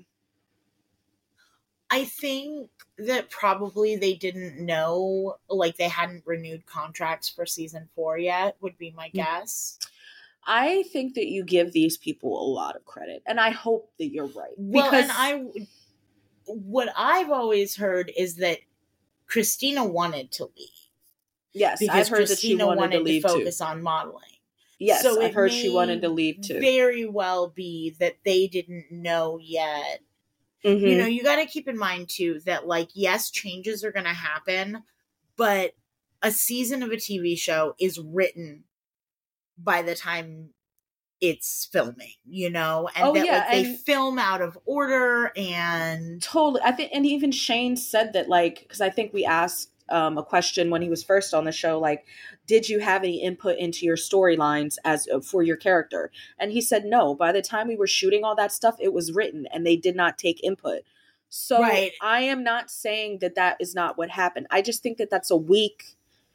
S2: I think that probably they didn't know, like they hadn't renewed contracts for season four yet, would be my guess.
S3: I think that you give these people a lot of credit, and I hope that you're right.
S2: Well,
S3: Because
S2: and I, what I've always heard is that Christina wanted to leave.
S3: yes,
S2: Because
S3: I've heard
S2: Christina
S3: that she wanted,
S2: wanted
S3: to leave
S2: to focus
S3: too.
S2: on modeling.
S3: Yes,
S2: So
S3: I've
S2: it
S3: heard she
S2: may
S3: wanted to leave too.
S2: Very well be that they didn't know yet.
S3: Mhm.
S2: You know, you got to keep in mind too that, like, yes, changes are going to happen, but a season of a T V show is written by the time it's filming, you know, and
S3: Oh,
S2: that
S3: yeah,
S2: like they
S3: and-
S2: film out of order and
S3: Totally. I think, and even Shane said that, like, because I think we asked um, a question when he was first on the show, like, did you have any input into your storylines as uh, for your character? And he said no. By the time we were shooting all that stuff, it was written, and they did not take input. So
S2: Right.
S3: I am not saying that that is not what happened. I just think that that's a weak,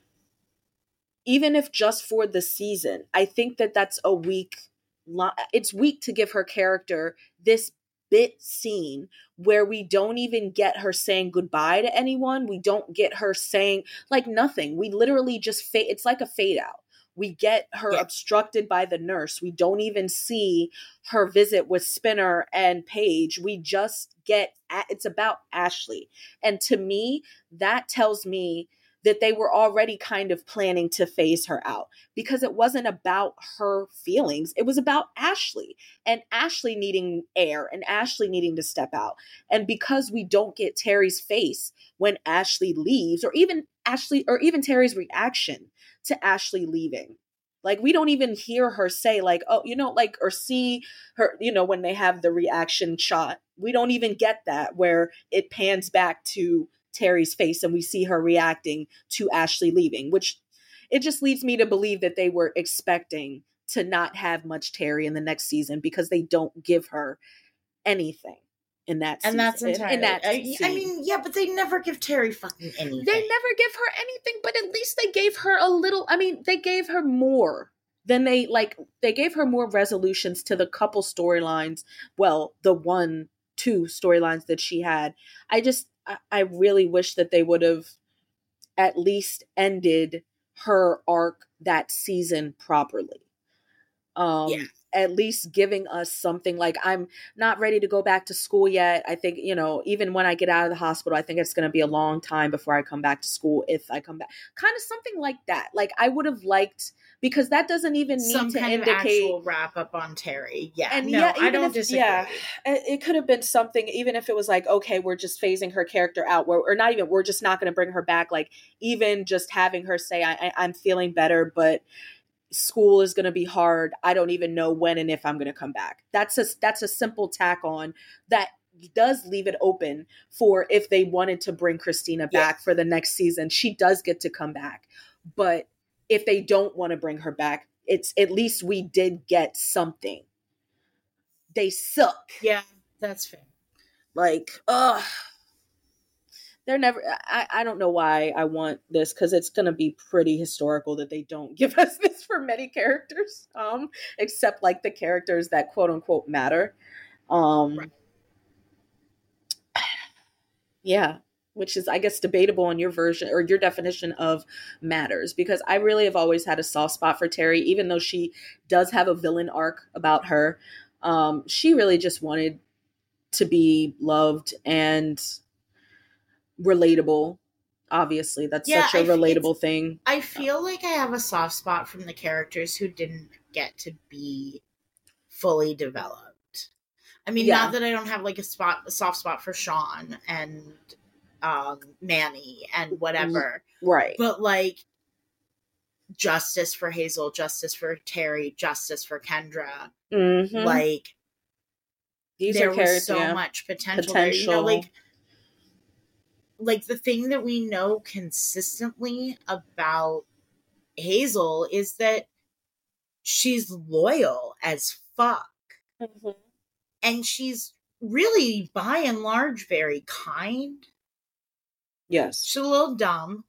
S3: even if just for the season. I think that that's a weak. li- It's weak to give her character this bit scene where we don't even get her saying goodbye to anyone. We don't get her saying like nothing. We literally just fade. It's like a fade out. We get her
S2: Yeah.
S3: obstructed by the nurse. We don't even see her visit with Spinner and Paige. We just get, a- it's about Ashley. And to me, that tells me that they were already kind of planning to phase her out because it wasn't about her feelings. It was about Ashley and Ashley needing air and Ashley needing to step out. And because we don't get Terry's face when Ashley leaves, or even Ashley, or even Terry's reaction to Ashley leaving, like we don't even hear her say like, oh, you know, like, or see her, you know, when they have the reaction shot, we don't even get that where it pans back to Terry's face and we see her reacting to Ashley leaving, which it just leads me to believe that they were expecting to not have much Terry in the next season because they don't give her anything in that season.
S2: and that's
S3: in-
S2: entirely.
S3: in that
S2: I, I
S3: scene.
S2: mean, yeah, but they never give Terry fucking anything.
S3: They never give her anything, but at least they gave her a little. I mean, they gave her more than they like. They gave her more resolutions to the couple storylines. Well, the one, two storylines that she had. I just, I, I really wish that they would have at least ended her arc that season properly. Um,
S2: Yeah.
S3: At least giving us something. Like, I'm not ready to go back to school yet. I think, you know, even when I get out of the hospital, I think it's going to be a long time before I come back to school, if I come back. Kind of something like that. Like, I would have liked, because that doesn't even need
S2: Some
S3: to
S2: kind
S3: indicate.
S2: of actual wrap up on Terry. Yeah,
S3: And
S2: no,
S3: yeah,
S2: I
S3: even
S2: don't
S3: if,
S2: disagree.
S3: yeah, it, it could have been something, even if it was like, okay, we're just phasing her character out, or, or not even, we're just not going to bring her back. Like, even just having her say, I, I, I'm feeling better, but school is going to be hard. I don't even know when and if I'm going to come back. That's a, that's a simple tack on that does leave it open for if they wanted to bring Christina back for the next season, she does get to come back. But if they don't want to bring her back, it's at least we did get something. They suck.
S2: Yeah, that's fair.
S3: Like, ugh. They're never, I, I don't know why I want this, because it's going to be pretty historical that they don't give us this for many characters, um, except like the characters that quote unquote matter. Um,
S2: Right.
S3: Yeah, which is, I guess, debatable on your version or your definition of matters, because I really have always had a soft spot for Terry, even though she does have a villain arc about her. Um, she really just wanted to be loved and relatable. Obviously, that's
S2: Yeah,
S3: such a
S2: I f-
S3: relatable thing.
S2: I feel like I have a soft spot from the characters who didn't get to be fully developed. I mean,
S3: Yeah.
S2: not that I don't have like a spot, a soft spot for Sean and um, Manny and whatever,
S3: Right.
S2: but like justice for Hazel, justice for Terry, justice for Kendra.
S3: Mhm.
S2: Like
S3: These
S2: there
S3: are characters,
S2: was so
S3: yeah.
S2: much potential, there. You know,
S3: Potential.
S2: like like the thing that we know consistently about Hazel is that she's loyal as fuck.
S3: Mhm.
S2: And she's really, by and large, very kind.
S3: Yes.
S2: She's a little dumb.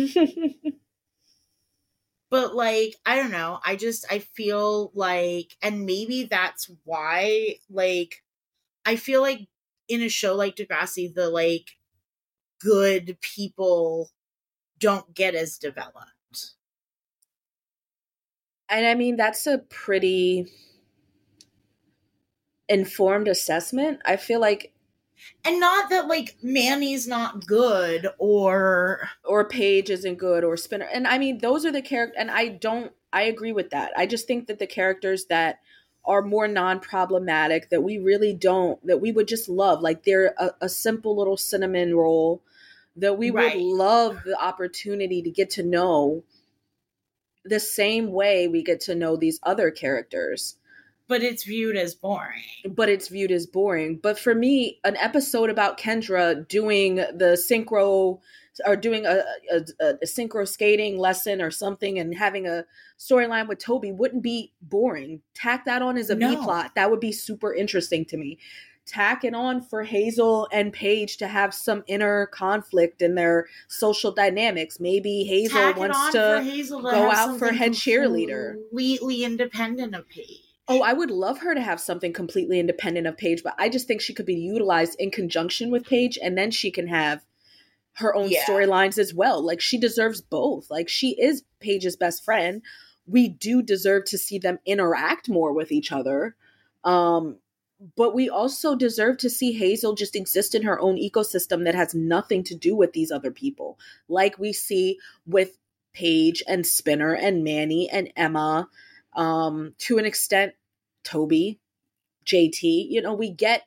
S2: But, like, I don't know. I just, I feel like, and maybe that's why, like, I feel like in a show like Degrassi, the, like, good people don't get as developed.
S3: And I mean, that's a pretty informed assessment. I feel like,
S2: And not that, like, Manny's not good or.
S3: or Paige isn't good, or Spinner. And I mean, those are the characters, and I don't, I agree with that. I just think that the characters that are more non-problematic, that we really don't, that we would just love, like they're a, a simple little cinnamon roll that we
S2: Right.
S3: would love the opportunity to get to know the same way we get to know these other characters.
S2: But it's viewed as boring.
S3: But it's viewed as boring. But for me, an episode about Kendra doing the synchro, or doing a, a, a synchro skating lesson or something, and having a storyline with Toby wouldn't be boring. Tack that on as a
S2: No.
S3: B plot. That would be super interesting to me. Tack it on for Hazel and Paige to have some inner conflict in their social dynamics. Maybe Hazel
S2: Tack it
S3: wants
S2: on
S3: to
S2: for Hazel to
S3: go
S2: have
S3: out for
S2: something
S3: head cheerleader.
S2: completely independent of Paige.
S3: Oh, I would love her to have something completely independent of Paige, but I just think she could be utilized in conjunction with Paige, and then she can have her own
S2: Yeah.
S3: storylines as well. Like, she deserves both. Like, she is Paige's best friend. We do deserve to see them interact more with each other. Um, but we also deserve to see Hazel just exist in her own ecosystem that has nothing to do with these other people. Like we see with Paige and Spinner and Manny and Emma, um, to an extent, Toby, J T. You know, we get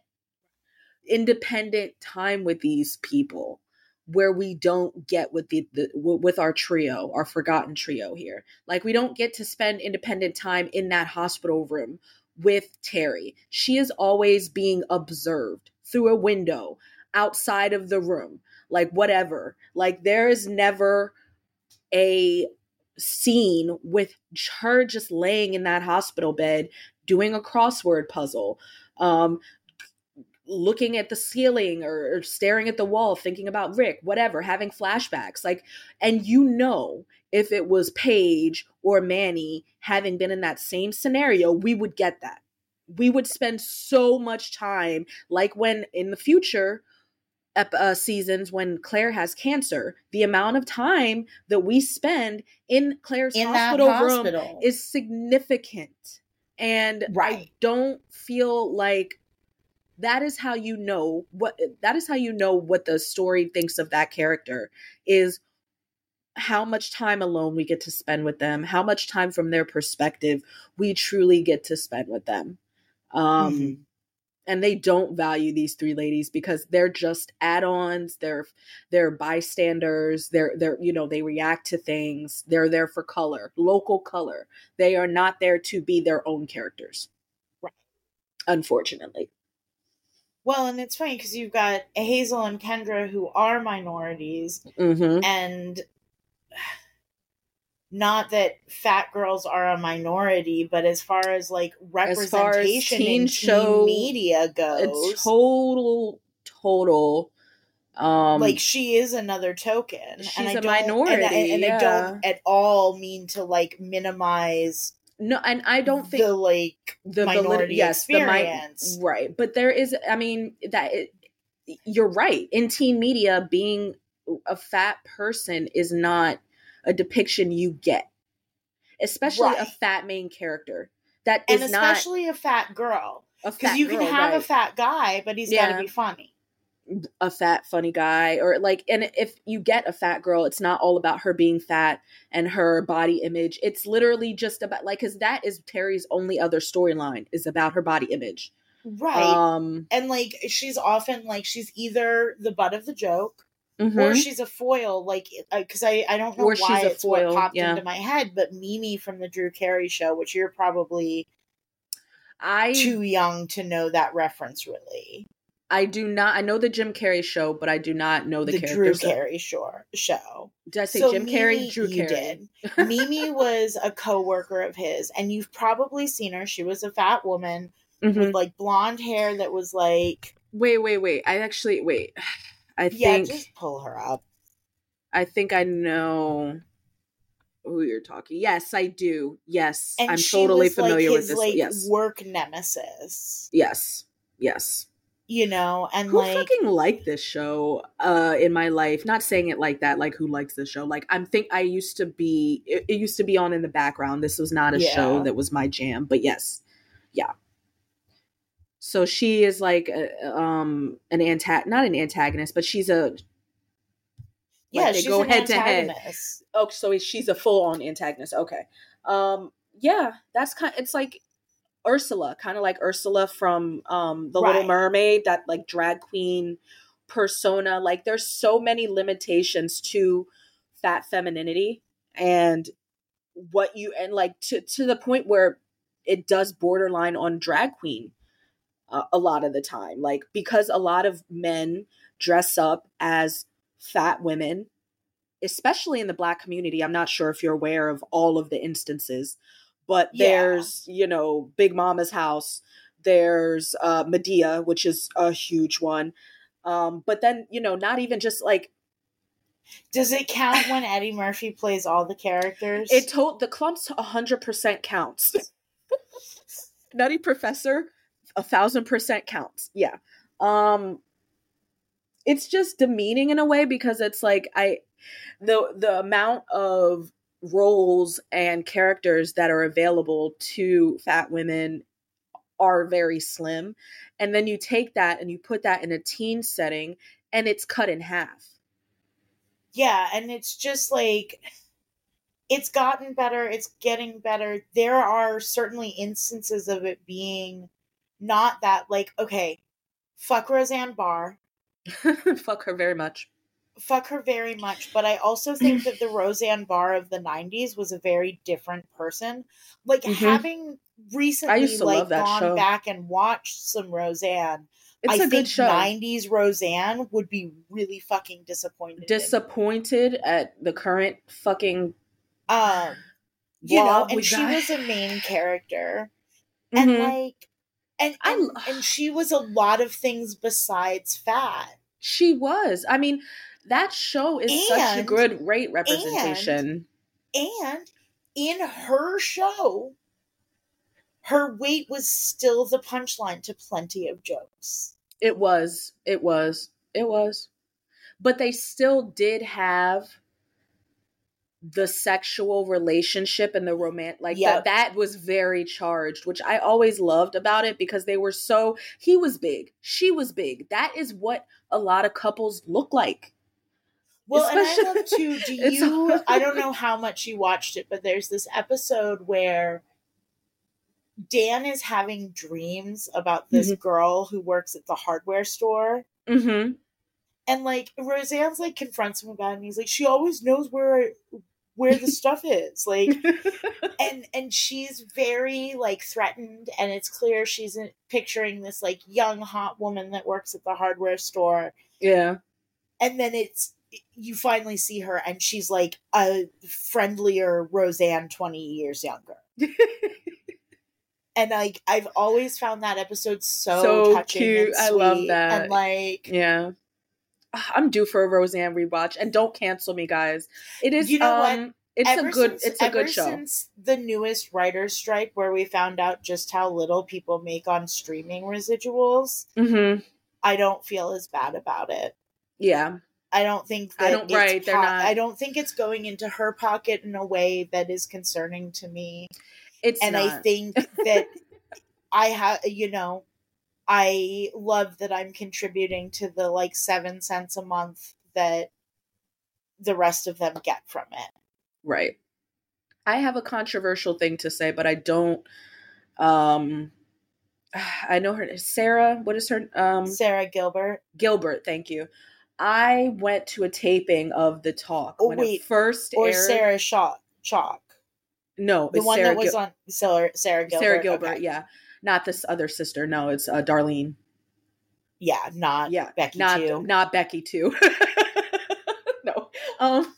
S3: independent time with these people where we don't get with the, the with our trio, our forgotten trio here. Like, we don't get to spend independent time in that hospital room with Terry. She is always being observed through a window outside of the room, like whatever. Like, there is never a scene with her just laying in that hospital bed doing a crossword puzzle, um, looking at the ceiling, or, or staring at the wall, thinking about Rick, whatever, having flashbacks. Like, and you know, if it was Paige or Manny having been in that same scenario, we would get that. We would spend so much time, like when in the future ep- uh, seasons, when Claire has cancer, the amount of time that we spend in Claire's
S2: In that
S3: hospital room
S2: hospital.
S3: is significant. And I
S2: Right.
S3: don't feel like that is how you know what that is how you know what the story thinks of that character, is how much time alone we get to spend with them, how much time from their perspective we truly get to spend with them. Um,
S2: Mhm.
S3: and they don't value these three ladies because they're just add-ons, they're they're bystanders, they're they're you know, they react to things, they're there for color, local color. They are not there to be their own characters.
S2: Right.
S3: Unfortunately.
S2: Well, and it's funny because you've got Hazel and Kendra who are minorities,
S3: Mm-hmm.
S2: and not that fat girls are a minority, but as far as like
S3: As far as
S2: representation
S3: teen
S2: in
S3: show,
S2: teen media goes,
S3: It's total, total. Um,
S2: like she is another token.
S3: she's
S2: and I
S3: a
S2: don't,
S3: minority,
S2: and, I- and I
S3: yeah.
S2: don't at all mean to like minimize
S3: no, and I don't think
S2: the like
S3: the
S2: minority
S3: valid- yes, the mi-
S2: experience.
S3: right, but there is. I mean, that it, you're right. In teen media, being a fat person is not a depiction you get, especially a
S2: Right.
S3: fat main character. That
S2: And
S3: is not
S2: especially a fat girl.
S3: a
S2: Because
S3: fat
S2: you can
S3: girl,
S2: have a
S3: right.
S2: fat guy, but he's got
S3: Yeah.
S2: to be funny.
S3: a fat funny guy, or like, and if you get a fat girl, it's not all about her being fat and her body image. It's literally just about, like, because that is Terry's only other storyline, is about her body image.
S2: Right.
S3: Um
S2: And like she's often like she's either the butt of the joke
S3: mhm.
S2: or she's a foil, like because I, I don't know
S3: Or she's
S2: why
S3: a
S2: it's
S3: foil,
S2: what popped
S3: yeah.
S2: into my head, but Mimi from the Drew Carey show, which you're probably
S3: I
S2: too young to know that reference, really.
S3: I do not. I know the Jim Carrey show, but I do not know the,
S2: The Drew
S3: characters. that-
S2: Carey show. show.
S3: Did I say
S2: So
S3: Jim Carrey?
S2: Mimi,
S3: Drew
S2: you
S3: Carey.
S2: did. Mimi was a co-worker of his, and you've probably seen her. She was a fat woman
S3: Mhm.
S2: with like blonde hair that was like,
S3: Wait, wait, wait. I actually wait. I
S2: yeah,
S3: think
S2: just pull her up.
S3: I think I know who you're talking. Yes, I do. Yes,
S2: And
S3: I'm
S2: she
S3: totally
S2: was
S3: familiar
S2: like
S3: with
S2: his
S3: this.
S2: like
S3: yes,
S2: work nemesis,
S3: yes, yes.
S2: you know, and
S3: Who
S2: like
S3: fucking liked this show uh in my life? Not saying it like that, like who likes this show. Like I'm think I used to be it, it used to be on in the background. This was not a
S2: Yeah.
S3: show that was my jam, but yes. Yeah. So she is like a, um an antag not an antagonist, but she's a
S2: yeah,
S3: like they
S2: she's
S3: go
S2: an
S3: head to head.
S2: antagonist.
S3: Oh, so she's a full on antagonist. Okay. Um yeah, that's kind it's like Ursula, kind of like Ursula from um The Little
S2: Right.
S3: Mermaid, that like drag queen persona. Like there's so many limitations to fat femininity and what you and like to to the point where it does borderline on drag queen uh, a lot of the time. Like because a lot of men dress up as fat women, especially in the Black community. I'm not sure if you're aware of all of the instances, but
S2: Yeah.
S3: there's, you know, Big Mama's House. There's uh, Medea, which is a huge one. Um, but then, you know, not even just like
S2: Does it count when Eddie Murphy plays all the characters?
S3: it told the clumps one hundred percent counts. Nutty Professor, a thousand percent counts. Yeah. Um, it's just demeaning in a way because it's like I the the amount of roles and characters that are available to fat women are very slim, and then you take that and you put that in a teen setting and it's cut in half.
S2: Yeah, and it's just like it's gotten better, it's getting better. There are certainly instances of it being not that like, okay, fuck Roseanne Barr,
S3: Fuck her very much.
S2: fuck her very much, but I also think that the Roseanne Barr of the nineties was a very different person. Like
S3: Mhm.
S2: having recently
S3: used to
S2: like
S3: love that
S2: gone
S3: show.
S2: back and watched some Roseanne,
S3: It's
S2: I
S3: a
S2: think
S3: good show.
S2: nineties Roseanne would be really fucking disappointed. in.
S3: Disappointed at the current fucking
S2: Um, you know,
S3: blob
S2: and
S3: we
S2: she
S3: got.
S2: was a main character, and
S3: Mhm.
S2: like, and
S3: I
S2: and,
S3: l-
S2: and she was a lot of things besides fat.
S3: She was. I mean, that show is such a
S2: And-
S3: good great representation.
S2: And in her show, her weight was still the punchline to plenty of jokes.
S3: It was. It was. It was. But they still did have the sexual relationship and the romance. Like
S2: Yep.
S3: that that was very charged, which I always loved about it because they were so he was big, she was big. That is what a lot of couples look like.
S2: Well, and I
S3: Especially-
S2: love too. Do
S3: It's-
S2: you? I don't know how much you watched it, but there's this episode where Dan is having dreams about this girl who works at the hardware store.
S3: Mm-hmm.
S2: And like Roseanne's like confronts him about it, and he's like, she always knows where where the stuff is. Like, and and she's very like threatened, and it's clear she's in, picturing this like young hot woman that works at the hardware store.
S3: Yeah.
S2: And then it's you finally see her, and she's like a friendlier Roseanne twenty years younger. And like I've always found that episode so,
S3: So
S2: touching
S3: cute.
S2: and
S3: I
S2: sweet,
S3: love that.
S2: and like
S3: Yeah. I'm due for a Roseanne rewatch, and don't cancel me, guys. It is
S2: You know what?
S3: um it's
S2: ever
S3: a good
S2: since,
S3: it's a
S2: ever
S3: good show.
S2: since the newest writer's strike, where we found out just how little people make on streaming residuals,
S3: Mm-hmm.
S2: I don't feel as bad about it.
S3: Yeah.
S2: I don't think that
S3: I don't-
S2: it's
S3: right, they're
S2: po-
S3: not-
S2: I don't think it's going into her pocket in a way that is concerning to me.
S3: It's
S2: And
S3: not.
S2: I think that I have, you know, I love that I'm contributing to the like seven cents a month that the rest of them get from it.
S3: Right. I have a controversial thing to say, but I don't um I know her Sarah, what is her um
S2: Sarah Gilbert.
S3: Gilbert, thank you. I went to a taping of The Talk
S2: Oh,
S3: when
S2: wait.
S3: it first
S2: Or
S3: aired.
S2: Sarah Shaw, Chalk.
S3: No,
S2: The
S3: it's
S2: one
S3: Sarah
S2: that was
S3: Gil-
S2: on Sarah, Sarah Gilbert.
S3: Sarah Gilbert,
S2: okay.
S3: yeah. Not this other sister. No, it's uh, Darlene.
S2: Yeah, not
S3: Yeah,
S2: Becky
S3: not
S2: too.
S3: not Becky too. No. Um.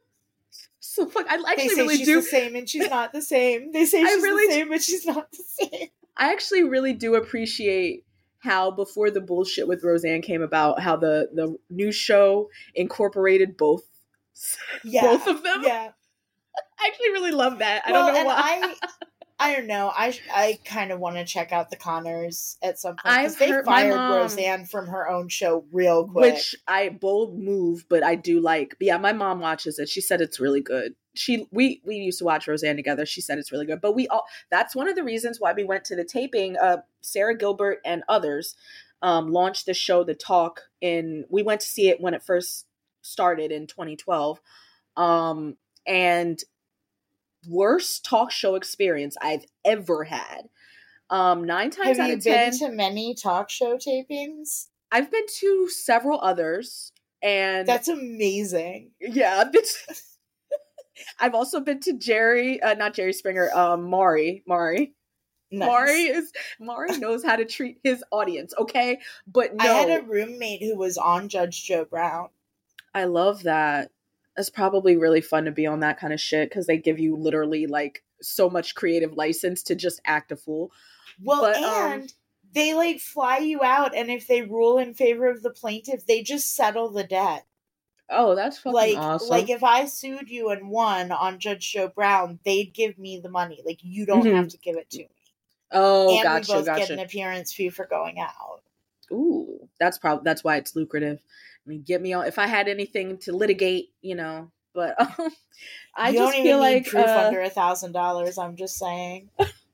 S3: So fuck. I
S2: They
S3: actually
S2: say
S3: really
S2: she's
S3: do.
S2: the same and she's not the same. They say
S3: I
S2: she's
S3: really
S2: the same but she's not the same.
S3: I actually really do appreciate how before the bullshit with Roseanne came about, how the the new show incorporated both
S2: Yeah.
S3: both of them.
S2: Yeah.
S3: I actually really love that. I
S2: well,
S3: don't know
S2: and
S3: why.
S2: I I don't know. I I kind of want to check out the Connors at some point because
S3: I've
S2: they
S3: heard- my
S2: fired
S3: mom-
S2: Roseanne from her own show real quick.
S3: Which I bold move, but I do like. But yeah, my mom watches it. She said it's really good. She we we used to watch Roseanne together. She said it's really good. But we all that's one of the reasons why we went to the taping. Uh, Sarah Gilbert and others um, launched the show, The Talk. In we went to see it when it first started in twenty twelve, um, and worst talk show experience I've ever had. Um, nine times
S2: Have
S3: out
S2: you
S3: of ten,
S2: been to many talk show tapings?
S3: I've been to several others, and
S2: That's amazing.
S3: yeah, I've been. To, I've also been to Jerry, uh, not Jerry Springer, um, Maury. Maury.
S2: Nice.
S3: Maury is Maury knows how to treat his audience, okay? But no,
S2: I had a roommate who was on Judge Joe Brown.
S3: I love that. It's probably really fun to be on that kind of shit because they give you literally like so much creative license to just act a fool.
S2: Well,
S3: But, um,
S2: and they like fly you out, and if they rule in favor of the plaintiff, they just settle the debt.
S3: Oh, that's fucking
S2: Like,
S3: awesome.
S2: like if I sued you and won on Judge Joe Brown, they'd give me the money. Like, you don't
S3: Mhm.
S2: have to give it to me.
S3: oh,
S2: and
S3: gotcha,
S2: we both
S3: gotcha.
S2: get an appearance fee for going out.
S3: Ooh, that's probably that's why it's lucrative. I mean, get me on if I had anything to litigate, you know. But um, I
S2: you
S3: just
S2: don't
S3: feel
S2: even need
S3: like
S2: proof
S3: uh,
S2: under a thousand dollars. I'm just saying.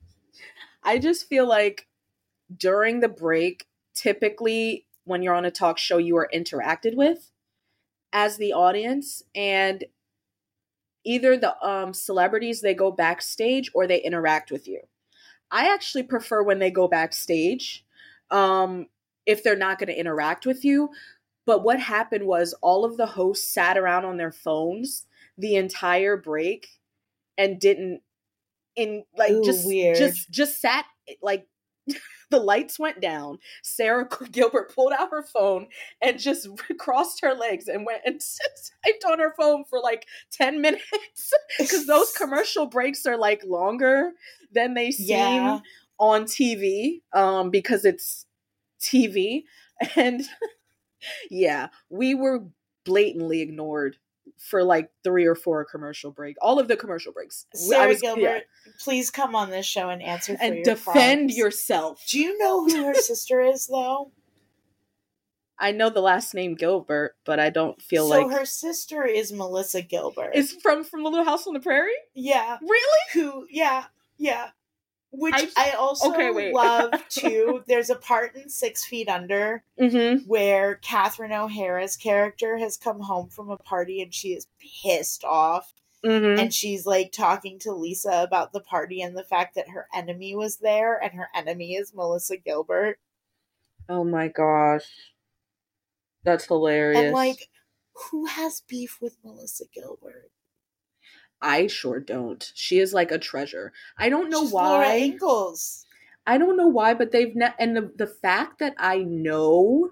S3: I just feel like during the break, typically when you're on a talk show, you are interacted with as the audience, and either the um, celebrities they go backstage or they interact with you. I actually prefer when they go backstage, um, if they're not going to interact with you. But what happened was all of the hosts sat around on their phones the entire break and didn't in like
S2: Ooh,
S3: just
S2: weird.
S3: just just sat like the lights went down. Sarah Gilbert pulled out her phone and just crossed her legs and went and typed on her phone for like ten minutes because those commercial breaks are like longer than they seem
S2: Yeah.
S3: on T V, um, because it's T V. And yeah, we were blatantly ignored for like three or four commercial break. All of the commercial breaks. I
S2: Sarah
S3: was-
S2: Gilbert,
S3: yeah.
S2: please come on this show and answer for
S3: And
S2: your
S3: defend
S2: crimes.
S3: yourself.
S2: Do you know who her sister is, though?
S3: I know the last name Gilbert, but I don't feel
S2: so
S3: like
S2: her sister is Melissa Gilbert.
S3: it's from from Little House on the Prairie.
S2: yeah.
S3: Really?
S2: Who? Yeah. Yeah. Which
S3: I-
S2: I, also
S3: okay, wait.
S2: love too. There's a part in Six Feet Under
S3: Mm-hmm.
S2: where Catherine O'Hara's character has come home from a party and she is pissed off.
S3: Mm-hmm.
S2: And she's like talking to Lisa about the party and the fact that her enemy was there, and her enemy is Melissa Gilbert.
S3: Oh my gosh, that's hilarious.
S2: And like, who has beef with Melissa Gilbert?
S3: I sure don't. She is like a treasure. I don't know
S2: She's Laura
S3: why.
S2: Ingalls.
S3: I don't know why, but they've ne- and the the fact that I know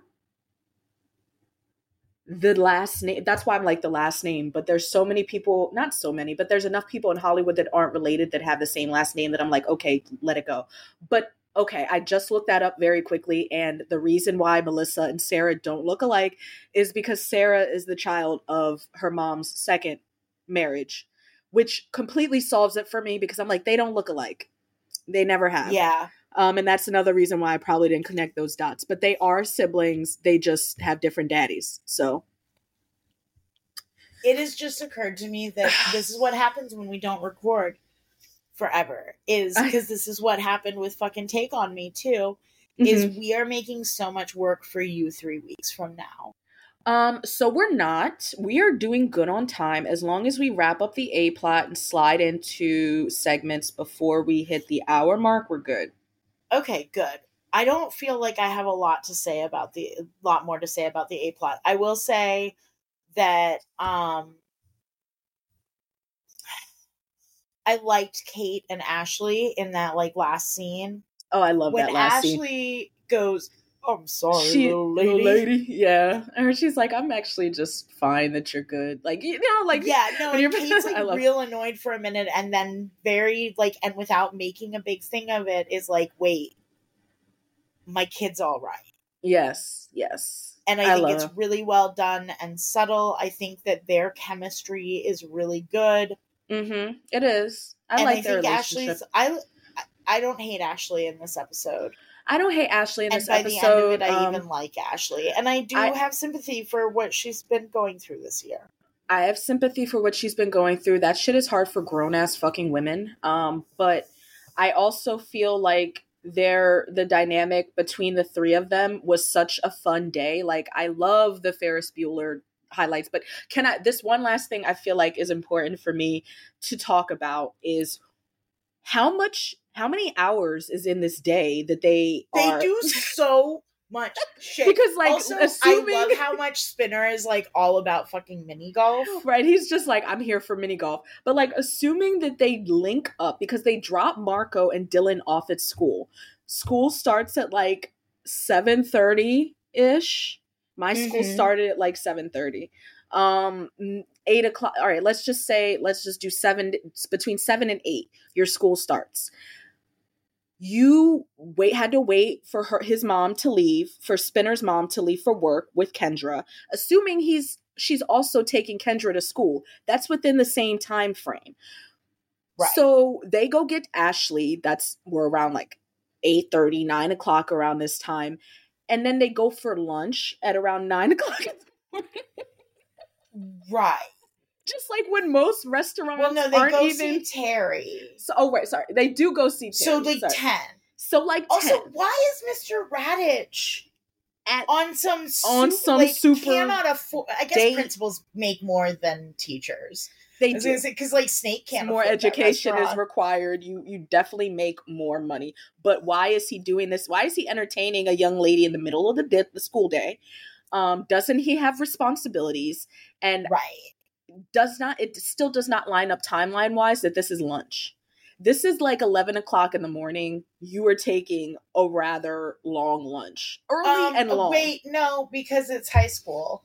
S3: the last name, that's why I'm like the last name, but there's so many people, not so many, but there's enough people in Hollywood that aren't related that have the same last name that I'm like, okay, let it go. But okay, I just looked that up very quickly, and the reason why Melissa and Sarah don't look alike is because Sarah is the child of her mom's second marriage, which completely solves it for me because I'm like, they don't look alike. They never have.
S2: Yeah.
S3: Um, and that's another reason why I probably didn't connect those dots. But they are siblings. They just have different daddies. So
S2: It has just occurred to me that this is what happens when we don't record forever. Is because this is what happened with fucking Take On Me too. Is
S3: Mhm.
S2: we are making so much work for you three weeks from now.
S3: Um, so we're not. We are doing good on time as long as we wrap up the A plot and slide into segments before we hit the hour mark. We're good.
S2: Okay, good. I don't feel like I have a lot to say about the lot more to say about the A plot. I will say that um I liked Kate and Ashley in that like last scene.
S3: Oh, I love
S2: when
S3: that last
S2: Ashley
S3: scene.
S2: goes, "I'm sorry,
S3: She,
S2: little lady."
S3: yeah. Or she's like, I'm actually just fine that you're good. Like, you know, like,
S2: Yeah, no,
S3: when
S2: and
S3: you're-
S2: Kate's
S3: I
S2: like
S3: love-
S2: real annoyed for a minute, and then very like, and without making a big thing of it, is like, "Wait, my kid's all right."
S3: yes, yes.
S2: And I,
S3: I
S2: think
S3: love
S2: it's really well done and subtle. I think that their chemistry is really good.
S3: Mm-hmm. It is. I
S2: and
S3: like
S2: I
S3: their
S2: think
S3: relationship.
S2: Ashley's. I I don't hate Ashley in this episode,
S3: I don't hate Ashley in
S2: and
S3: this
S2: by
S3: episode.
S2: the end of it, I
S3: um,
S2: even like Ashley, and I do
S3: I-
S2: have sympathy for what she's been going through this year.
S3: I have sympathy for what she's been going through. That shit is hard for grown ass fucking women. Um, but I also feel like their the dynamic between the three of them was such a fun day. Like, I love the Ferris Bueller highlights, but can I this one last thing I feel like is important for me to talk about is how much how many hours is in this day that they
S2: They
S3: are
S2: do so much shit.
S3: because like
S2: also,
S3: assuming
S2: I love how much Spinner is like all about fucking mini golf.
S3: right, he's just like, I'm here for mini golf. But like, assuming that they link up because they drop Marco and Dylan off at school. School starts at like seven thirty ish. My school
S2: Mhm.
S3: started at like seven thirty. Um, eight o'clock. All right, let's just say let's just do seven between seven and eight. Your school starts. You wait had to wait for her his mom to leave, for Spinner's mom to leave for work with Kendra, assuming he's she's also taking Kendra to school. That's within the same time frame.
S2: Right.
S3: So they go get Ashley. That's we're around like eight thirty, nine o'clock around this time. And then they go for lunch at around nine o'clock in the morning.
S2: Right.
S3: Just like when most restaurants
S2: Well, no, they
S3: aren't
S2: go
S3: even.
S2: see Terry.
S3: So, oh, right, sorry. They do go see Terry.
S2: So like
S3: sorry.
S2: ten.
S3: So like
S2: Also,
S3: ten.
S2: why is Mister Radich
S3: At
S2: on some
S3: On
S2: su-
S3: some
S2: like,
S3: super
S2: cannot afford? I guess
S3: date.
S2: principals make more than teachers.
S3: they
S2: I was
S3: do.
S2: gonna say because like Snake can't.
S3: More
S2: afford that
S3: education is
S2: restaurant.
S3: required. You you definitely make more money. But why is he doing this? Why is he entertaining a young lady in the middle of the di- the school day? Um, doesn't he have responsibilities? And
S2: Right.
S3: does not it still does not line up timeline wise that this is lunch. This is like eleven o'clock in the morning. You are taking a rather long lunch, early
S2: Um,
S3: and long.
S2: Wait, no, because it's high school.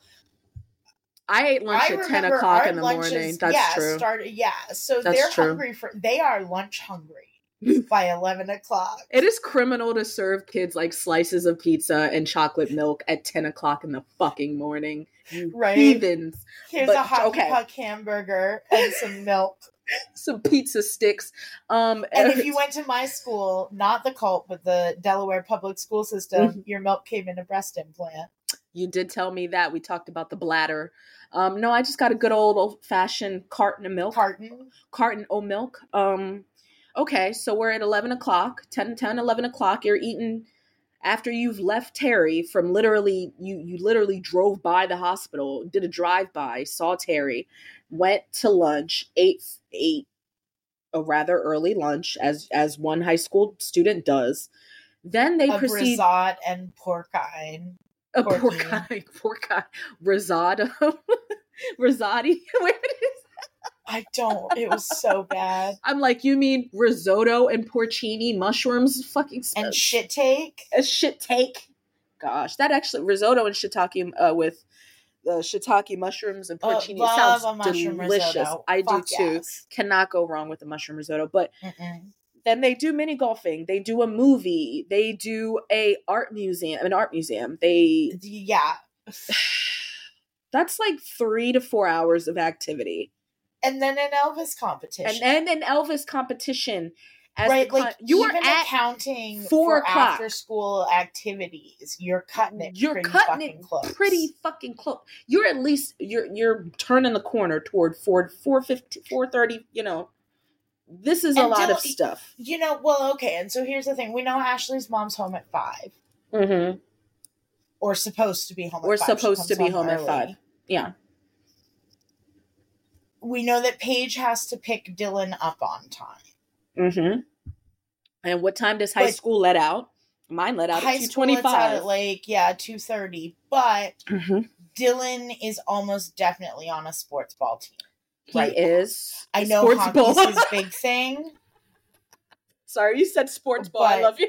S3: I ate lunch
S2: I
S3: at ten
S2: remember
S3: o'clock
S2: our
S3: in the
S2: lunches,
S3: morning. That's
S2: yeah,
S3: true.
S2: Started, yeah, so
S3: That's
S2: they're
S3: true.
S2: hungry for. They are lunch hungry by eleven o'clock.
S3: It is criminal to serve kids like slices of pizza and chocolate milk at ten o'clock in the fucking morning. You
S2: Right.
S3: heathens.
S2: Here's
S3: but-
S2: a hockey
S3: okay.
S2: puck hamburger and some milk.
S3: Some pizza sticks. Um,
S2: And if you went to my school, not the cult, but the Delaware public school system,
S3: Mhm.
S2: your milk came in a breast implant.
S3: you did tell me that. We talked about the bladder. Um, no, I just got a good old old fashioned carton of milk.
S2: Carton.
S3: carton o' milk. Um, okay, so we're at eleven o'clock, ten, ten, eleven o'clock. You're eating after you've left Terry from literally, you, you literally drove by the hospital, did a drive-by, saw Terry, went to lunch, ate, ate a rather early lunch, as, as one high school student does. Then they
S2: A
S3: proceed...
S2: brisat and porcine.
S3: A
S2: porcine.
S3: porcine, porcine, risotto, risotto, where it is.
S2: I don't. It was so bad.
S3: I'm like, you mean risotto and porcini mushrooms? Fucking smells.
S2: And shit take.
S3: A shit take. Gosh, that actually risotto and shiitake uh, with the shiitake mushrooms and
S2: Uh,
S3: porcini
S2: love
S3: sounds
S2: a mushroom
S3: delicious.
S2: risotto.
S3: I
S2: Fuck
S3: do too.
S2: yes.
S3: Cannot go wrong with a mushroom risotto. But
S2: Mm-mm.
S3: then they do mini golfing. They do a movie. They do a art museum. An art museum. They
S2: Yeah.
S3: that's like three to four hours of activity.
S2: And then an Elvis competition.
S3: And then an Elvis competition. As
S2: right,
S3: the con-
S2: like
S3: you
S2: even
S3: are at
S2: accounting
S3: four
S2: for
S3: o'clock.
S2: after school activities, you're cutting it.
S3: You're
S2: pretty
S3: cutting
S2: fucking
S3: it
S2: close.
S3: pretty fucking close. You're at least you're you're turning the corner toward four four fifty four thirty. You know, this is a
S2: And
S3: lot of
S2: Dylan-
S3: stuff.
S2: You know, well, okay, and so here's the thing: we know Ashley's mom's home at five,
S3: Mm-hmm.
S2: or supposed to be home.
S3: We're
S2: at five. She
S3: supposed to
S2: comes
S3: be home at
S2: early.
S3: five. Yeah.
S2: We know that Paige has to pick Dylan up on time.
S3: Mm-hmm. And what time does high
S2: But-
S3: school let out? Mine let out
S2: High
S3: at two
S2: school, it's out
S3: twenty-five.
S2: at like yeah two thirty, but
S3: Mm-hmm.
S2: Dylan is almost definitely on a sports ball team.
S3: He
S2: right now.
S3: is.
S2: I
S3: a
S2: know
S3: sports
S2: hockey's
S3: ball.
S2: his big thing.
S3: Sorry, you said sports ball. I
S2: But-
S3: love you.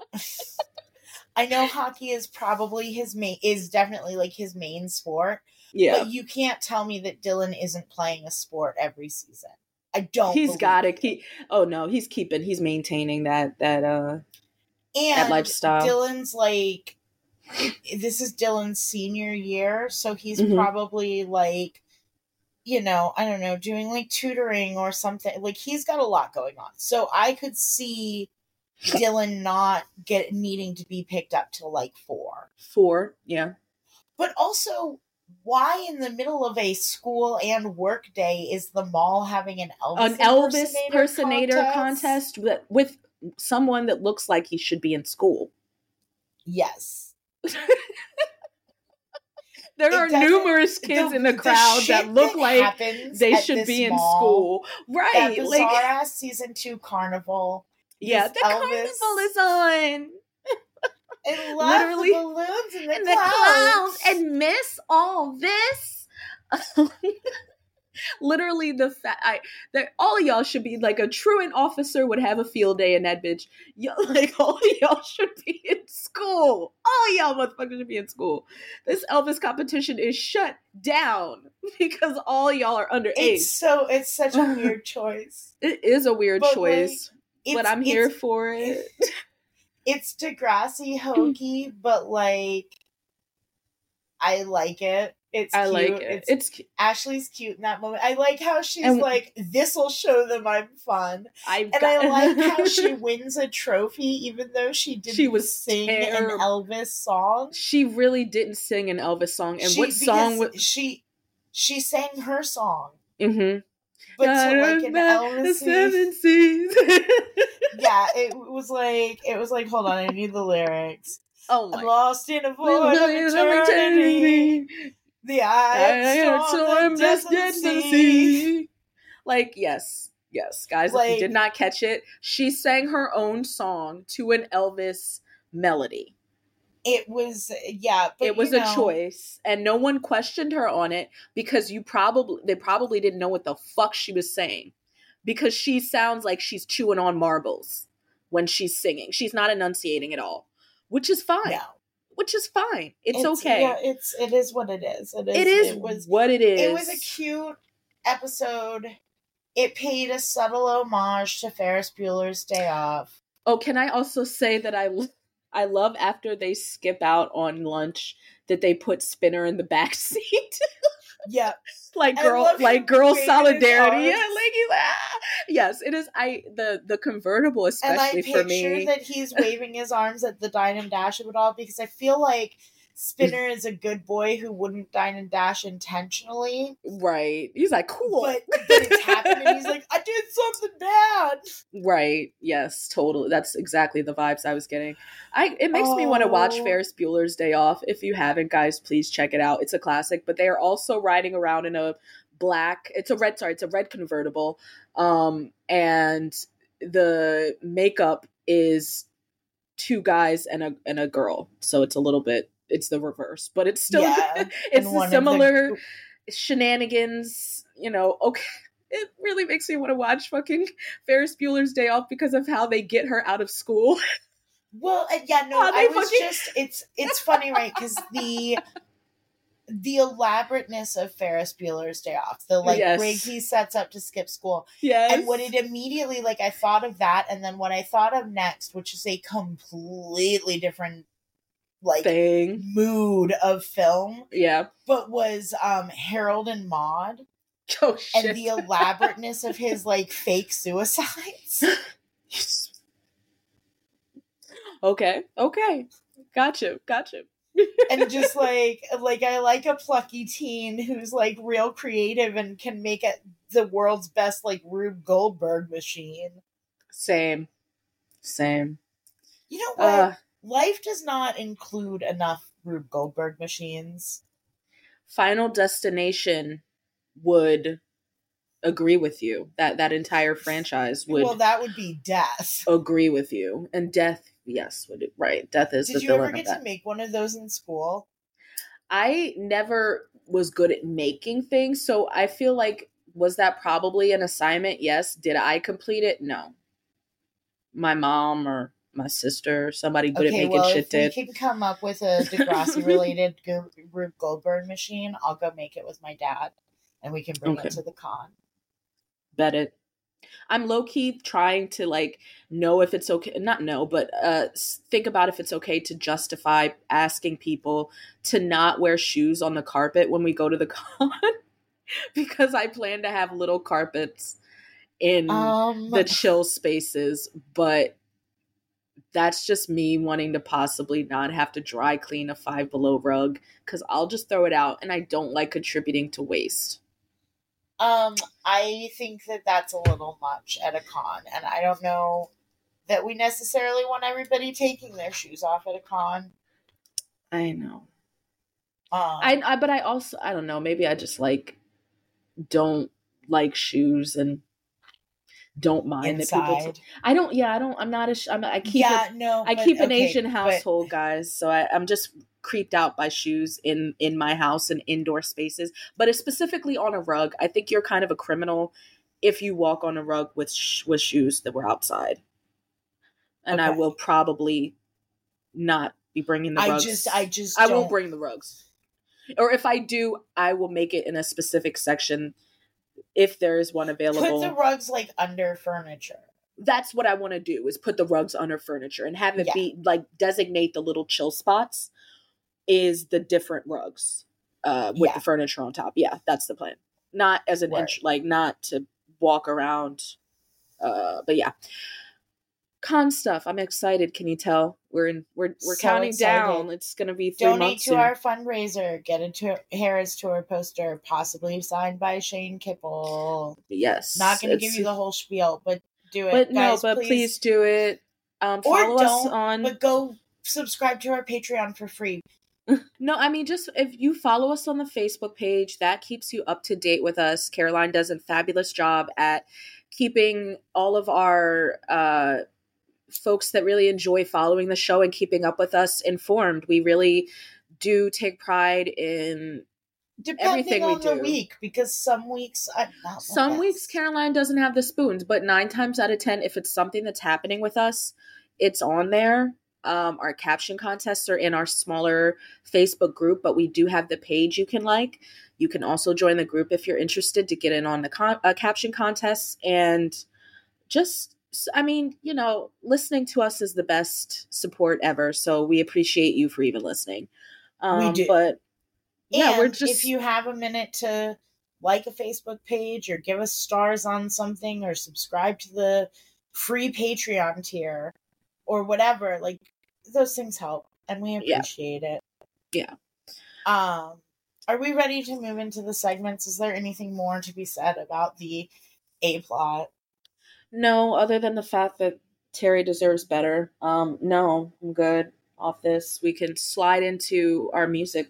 S2: I know hockey is probably his main, is definitely like his main sport.
S3: Yeah.
S2: But you can't tell me that Dylan isn't playing a sport every season. I don't.
S3: He's
S2: believe
S3: got
S2: you.
S3: it. He, oh no, he's keeping, he's maintaining that, that, uh,
S2: And
S3: lifestyle.
S2: Dylan's like, this is Dylan's senior year, so he's
S3: Mhm.
S2: probably like, you know, I don't know, doing like tutoring or something. Like he's got a lot going on. So I could see Dylan not get needing to be picked up till like four.
S3: four. Yeah.
S2: But also, why in the middle of a school and work day is the mall having an Elvis
S3: An Elvis
S2: impersonator
S3: impersonator
S2: contest?
S3: contest with, with someone that looks like he should be in school.
S2: Yes.
S3: There
S2: It
S3: are
S2: doesn't-
S3: numerous kids in the crowd
S2: shit
S3: that look like
S2: happens
S3: they
S2: at
S3: should
S2: this
S3: be in
S2: mall,
S3: school.
S2: That
S3: Right.
S2: bizarre
S3: Like,
S2: ass season two carnival.
S3: yeah,
S2: this
S3: the
S2: Elvis-
S3: carnival is on.
S2: And lots
S3: Literally,
S2: of balloons in the,
S3: in the
S2: clouds.
S3: clouds and miss all this. Literally, the fact I that all of y'all should be like a truant officer would have a field day in that bitch. Y'all, like all of y'all should be in school. All of y'all motherfuckers should be in school. This Elvis competition is shut down because all y'all are underage.
S2: It's so it's such a weird choice.
S3: It is a weird
S2: But,
S3: choice,
S2: It's,
S3: but I'm
S2: it's-
S3: here for it.
S2: It's Degrassi hokey, but like I like it. It's
S3: I
S2: cute.
S3: like it.
S2: It's,
S3: It's, cu-
S2: Ashley's cute in that moment. I like how she's
S3: And-
S2: like, "This'll show them I'm fun,"
S3: I've
S2: and
S3: got-
S2: I like how she wins a trophy even though she didn't
S3: She was
S2: sing
S3: terrible.
S2: an Elvis song.
S3: She really didn't sing an Elvis song. And
S2: She-
S3: what song
S2: because
S3: was?
S2: she? She sang her song,
S3: Mm-hmm.
S2: but to like an
S3: the
S2: Elvis.
S3: seven seas.
S2: Yeah, it was like it was like. Hold on, I need the lyrics.
S3: Oh
S2: I'm
S3: my
S2: lost in a void of eternity. The eye of storm that doesn't see.
S3: Like, yes, yes, guys, if you
S2: Like-
S3: did not catch it, she sang her own song to an Elvis melody.
S2: It was yeah, but
S3: It was
S2: you
S3: a
S2: know,
S3: choice, and no one questioned her on it because you probably they probably didn't know what the fuck she was saying because she sounds like she's chewing on marbles when she's singing. She's not enunciating at all, which is fine.
S2: No,
S3: Which is fine. It's, okay.
S2: Yeah, it's it is what it is. It is.
S3: It is
S2: It was.
S3: what it is.
S2: It was a cute episode. It paid a subtle homage to Ferris Bueller's Day Off.
S3: Oh, can I also say that I l- I love after they skip out on lunch that they put Spinner in the back seat.
S2: Yeah,
S3: like
S2: I
S3: girl
S2: love him
S3: like girl
S2: waving his
S3: solidarity. Yeah,
S2: arms.
S3: like he's ah! Yes, it is. I the the convertible
S2: and I
S3: especially
S2: picture
S3: for me.
S2: that he's waving his arms at the dine and dash of it all because I feel like Spinner is a good boy who wouldn't dine and dash intentionally,
S3: Right. He's like cool.
S2: but but it's happened and he's like, I did something bad.
S3: Right. Yes, totally. That's exactly the vibes I was getting. I it makes me want to watch
S2: Oh.
S3: Ferris Bueller's Day Off. If you haven't, guys, please check it out. It's a classic, but they are also riding around in a black, it's a red, sorry, it's a red convertible. Um and the makeup is two guys and a and a girl. So it's a little bit it's the reverse, but it's still
S2: Yeah,
S3: it's
S2: and one
S3: the
S2: of
S3: similar shenanigans, you know. Okay, it really makes me want to watch fucking Ferris Bueller's Day Off because of how they get her out of school.
S2: Well, uh, yeah, no,
S3: Oh, they
S2: I was
S3: fucking-
S2: just it's it's funny, right? Because the the elaborateness of Ferris Bueller's Day Off, the like
S3: Yes.
S2: rig he sets up to skip school,
S3: Yes,
S2: and what it immediately like I thought of that, and then what I thought of next, which is a completely different like
S3: thing.
S2: mood of film,
S3: Yeah.
S2: but was um Harold and Maude,
S3: Oh shit.
S2: and the elaborateness of his like fake suicides.
S3: okay. Okay. Gotcha. Gotcha.
S2: And just like like I like a plucky teen who's like real creative and can make it the world's best like Rube Goldberg machine.
S3: Same. Same.
S2: You know what?
S3: Uh,
S2: Life does not include enough Rube Goldberg machines.
S3: Final Destination would agree with you. That that entire franchise would
S2: Well, that would be death.
S3: agree with you. And Death, yes, would it, right. Death is
S2: Did
S3: the
S2: you
S3: villain
S2: ever
S3: of
S2: get
S3: that.
S2: to make one of those in school?
S3: I never was good at making things, so I feel like was that probably an assignment? Yes. Did I complete it? No. my mom or my sister or somebody good at
S2: Okay,
S3: making
S2: well,
S3: shit
S2: if we
S3: did.
S2: can come up with a Degrassi related Rube Goldberg machine, I'll go make it with my dad, and we can bring
S3: Okay.
S2: it to the con.
S3: Bet it. I'm low key trying to like know if it's okay, not know, but uh, s- think about if it's okay to justify asking people to not wear shoes on the carpet when we go to the con, because I plan to have little carpets in
S2: Um,
S3: the chill spaces, but that's just me wanting to possibly not have to dry clean a Five Below rug because I'll just throw it out and I don't like contributing to waste.
S2: um, I think that that's a little much at a con, and I don't know that we necessarily want everybody taking their shoes off at a con.
S3: I know.
S2: Um,
S3: I, I but I also I don't know, maybe I just like don't like shoes and don't mind that people
S2: inside.
S3: t- I don't yeah, I don't I'm not a sh- I'm, I keep
S2: yeah,
S3: a,
S2: no,
S3: I
S2: but,
S3: keep an
S2: okay,
S3: Asian
S2: but-
S3: household, guys, so I, I'm just creeped out by shoes in in my house and indoor spaces, but it's specifically on a rug. I think you're kind of a criminal if you walk on a rug with sh- with shoes that were outside. And I
S2: Okay.
S3: will probably not be bringing the
S2: I
S3: rugs.
S2: just, I just,
S3: I
S2: don't,
S3: won't bring the rugs. Or if I do, I will make it in a specific section if there is one available.
S2: put the rugs like under furniture.
S3: That's what I want to do, is put the rugs under furniture and have it
S2: Yeah.
S3: be like designate the little chill spots is the different rugs uh, with
S2: Yeah.
S3: the furniture on top. Yeah, that's the plan. Not as an
S2: Word.
S3: inch, like not to walk around. Uh, but yeah. Con stuff. I'm excited. Can you tell? We're in. We're we're
S2: So
S3: counting
S2: excited.
S3: down. It's gonna be three
S2: Donate
S3: months
S2: to
S3: soon.
S2: our fundraiser. Get a tour, Harris tour poster, possibly signed by Shane Kipple.
S3: Yes.
S2: Not going to
S3: it's-
S2: give you the whole spiel, but do it.
S3: But
S2: Guys,
S3: no. But please, do it. Um,
S2: or
S3: follow us
S2: don't,
S3: on.
S2: but go subscribe to our Patreon for free.
S3: No, I mean, just if you follow us on the Facebook page, that keeps you up to date with us. Caroline does a fabulous job at keeping all of our uh, folks that really enjoy following the show and keeping up with us informed. We really do take pride in
S2: Depending
S3: everything we
S2: on the
S3: do.
S2: week, because some weeks I'm not the
S3: Some
S2: best.
S3: weeks Caroline doesn't have the spoons, but nine times out of ten, if it's something that's happening with us, it's on there. Um, our caption contests are in our smaller Facebook group, but we do have the page you can like. You can also join the group if you're interested to get in on the con- uh, caption contests. And just, I mean, you know, listening to us is the best support ever. So we appreciate you for even listening. Um,
S2: We do.
S3: But yeah,
S2: and
S3: we're just.
S2: if you have a minute to like a Facebook page or give us stars on something or subscribe to the free Patreon tier or whatever, like those things help and we
S3: Yeah.
S2: appreciate it.
S3: Yeah.
S2: Um, are we ready to move into the segments? Is there anything more to be said about the A plot?
S3: No, other than the fact that Terry deserves better. Um, no, I'm good off this. We can slide into our music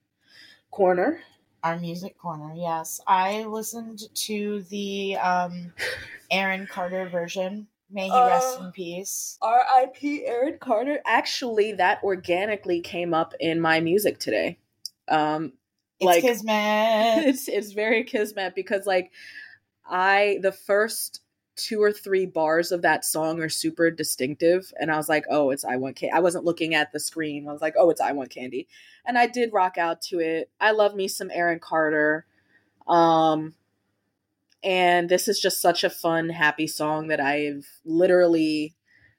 S3: corner.
S2: Our music corner, yes. I listened to the um Aaron Carter version. May he rest
S3: Uh,
S2: in peace.
S3: R I P Aaron Carter. Actually, that organically came up in my music today. Um,
S2: It's
S3: like
S2: kismet.
S3: it's it's very kismet because like I the first two or three bars of that song are super distinctive, and I was like, oh, it's I Want Candy. I wasn't looking at the screen. I was like, oh, it's I Want Candy, and I did rock out to it. I love me some Aaron Carter. Um, and this is just such a fun, happy song that I've literally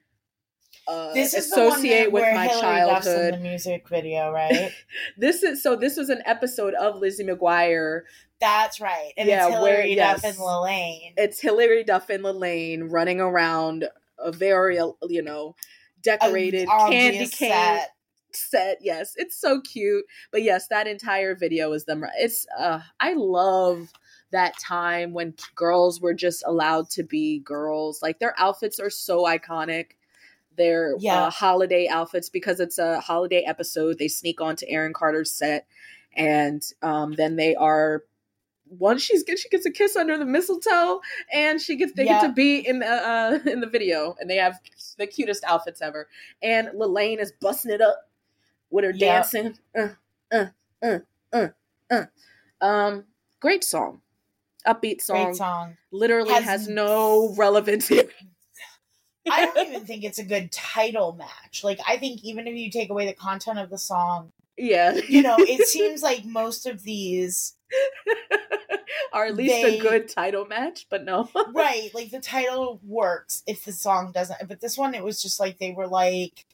S3: uh,
S2: This is the one
S3: associate
S2: that,
S3: with
S2: where
S3: my
S2: Hillary Duff's in
S3: childhood.
S2: the music video, right?
S3: This is so. This was an episode of Lizzie McGuire.
S2: That's right. And
S3: Yeah,
S2: it's
S3: where-
S2: Hillary
S3: yes.
S2: Duff and Lelaine.
S3: It's Hilary Duff and Lelaine running around a very, you know, decorated
S2: Obvious
S3: candy cane
S2: set.
S3: set. Yes, it's so cute. But yes, that entire video is them. It's uh, I love that time when girls were just allowed to be girls. Like their outfits are so iconic. Their
S2: Yeah.
S3: uh, holiday outfits, because it's a holiday episode. They sneak onto Aaron Carter's set, and um, then they are. Once she's get she gets a kiss under the mistletoe, and she gets they get
S2: Yeah.
S3: to be in the uh, in the video, and they have the cutest outfits ever. And Lelaine is busting it up with her
S2: Yeah.
S3: dancing. Uh, uh, uh, uh, uh. Um, great song, upbeat song.
S2: Great song.
S3: Literally
S2: Has-
S3: has, no relevance here.
S2: I don't even think it's a good title match. Like, I think even if you take away the content of the song,
S3: Yeah.
S2: you know, it seems like most of these,
S3: Or at least
S2: they-
S3: a good title match, but no.
S2: right, like the title works if the song doesn't. But this one, it was just like, they were like,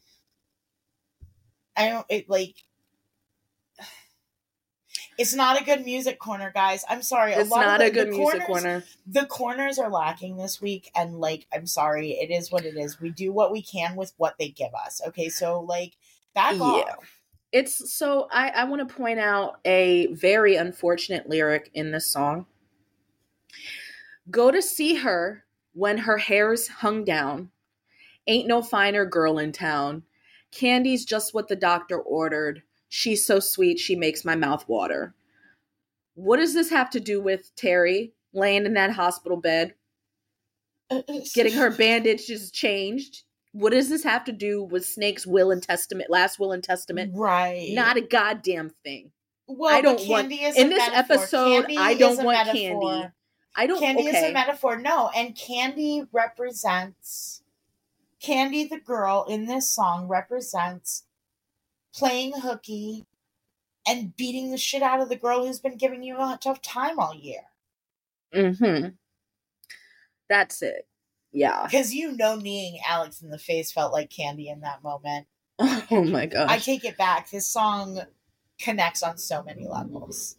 S2: I don't, it like, it's not a good music corner, guys. I'm sorry.
S3: It's
S2: a lot
S3: not
S2: of the,
S3: a good
S2: the
S3: music
S2: corners,
S3: corner.
S2: The corners are lacking this week, and like, I'm sorry, it is what it is. We do what we can with what they give us. Okay, so like, back
S3: Yeah.
S2: off.
S3: It's so I, I want to point out a very unfortunate lyric in this song. Go to see her when her hair's hung down. Ain't no finer girl in town. Candy's just what the doctor ordered. She's so sweet, she makes my mouth water. What does this have to do with Terry laying in that hospital bed, getting her bandages changed? What does this have to do with Snake's will and testament, last will and testament?
S2: Right.
S3: Not a goddamn thing.
S2: Well,
S3: I don't
S2: but
S3: want-
S2: Candy is
S3: in
S2: a
S3: this
S2: metaphor.
S3: episode,
S2: Candy
S3: I don't
S2: is a
S3: want
S2: metaphor.
S3: Candy. I don't.
S2: Candy
S3: okay.
S2: is a metaphor. No, and Candy represents Candy, the girl in this song, represents playing hooky and beating the shit out of the girl who's been giving you a tough time all year.
S3: Mm-hmm. That's it. Yeah.
S2: Because you know, kneeing Alex in the face felt like Candy in that moment.
S3: Oh my gosh.
S2: I take it back. This song connects on so many levels.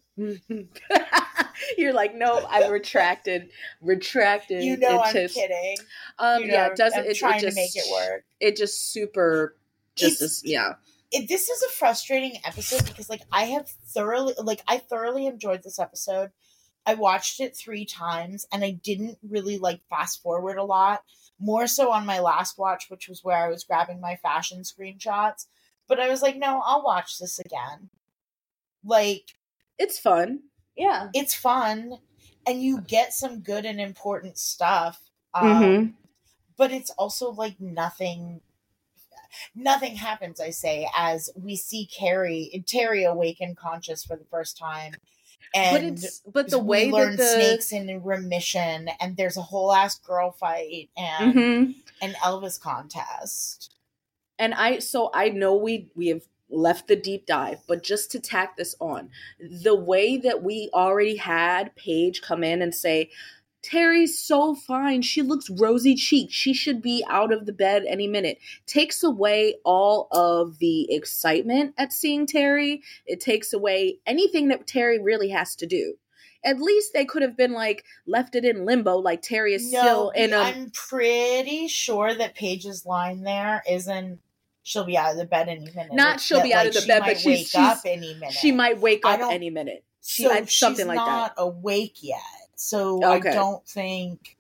S3: You're like, no, I retracted, retracted.
S2: You know,
S3: It
S2: I'm
S3: just-
S2: kidding.
S3: Um,
S2: You know,
S3: yeah, it doesn't.
S2: I'm
S3: It,
S2: trying
S3: it just,
S2: to make it work.
S3: It just super, just
S2: It's-
S3: as, yeah.
S2: It, this is a frustrating episode because, like, I have thoroughly, like, I thoroughly enjoyed this episode. I watched it three times, and I didn't really, like, fast forward a lot. More so on my last watch, which was where I was grabbing my fashion screenshots. But I was like, no, I'll watch this again. Like,
S3: It's fun. Yeah.
S2: it's fun, and you get some good and important stuff. Um,
S3: Mhm.
S2: But it's also, like, nothing... Nothing happens, I say, as we see Carrie, Terry awaken conscious for the first time.
S3: But
S2: And
S3: it's, but the
S2: we
S3: way
S2: learn
S3: that the,
S2: Snake's in remission, and there's a whole ass girl fight and
S3: Mhm.
S2: an Elvis contest.
S3: And I, so I know we, we have left the deep dive, but just to tack this on, the way that we already had Paige come in and say, Terry's so fine. She looks rosy cheeked. She should be out of the bed any minute. Takes away all of the excitement at seeing Terry. It takes away anything that Terry really has to do. At least they could have been like left it in limbo, like Terry is still in a.
S2: I'm pretty sure that Paige's line there isn't she'll be out of the bed any minute.
S3: Not
S2: It's
S3: she'll
S2: that,
S3: be out
S2: like,
S3: of the
S2: she
S3: bed,
S2: might
S3: but she's-
S2: wake
S3: she's-
S2: up any minute.
S3: She might wake
S2: I
S3: up
S2: don't-
S3: any minute. She,
S2: so
S3: I- something
S2: she's
S3: like
S2: not
S3: that.
S2: awake yet. So
S3: Okay.
S2: I don't think.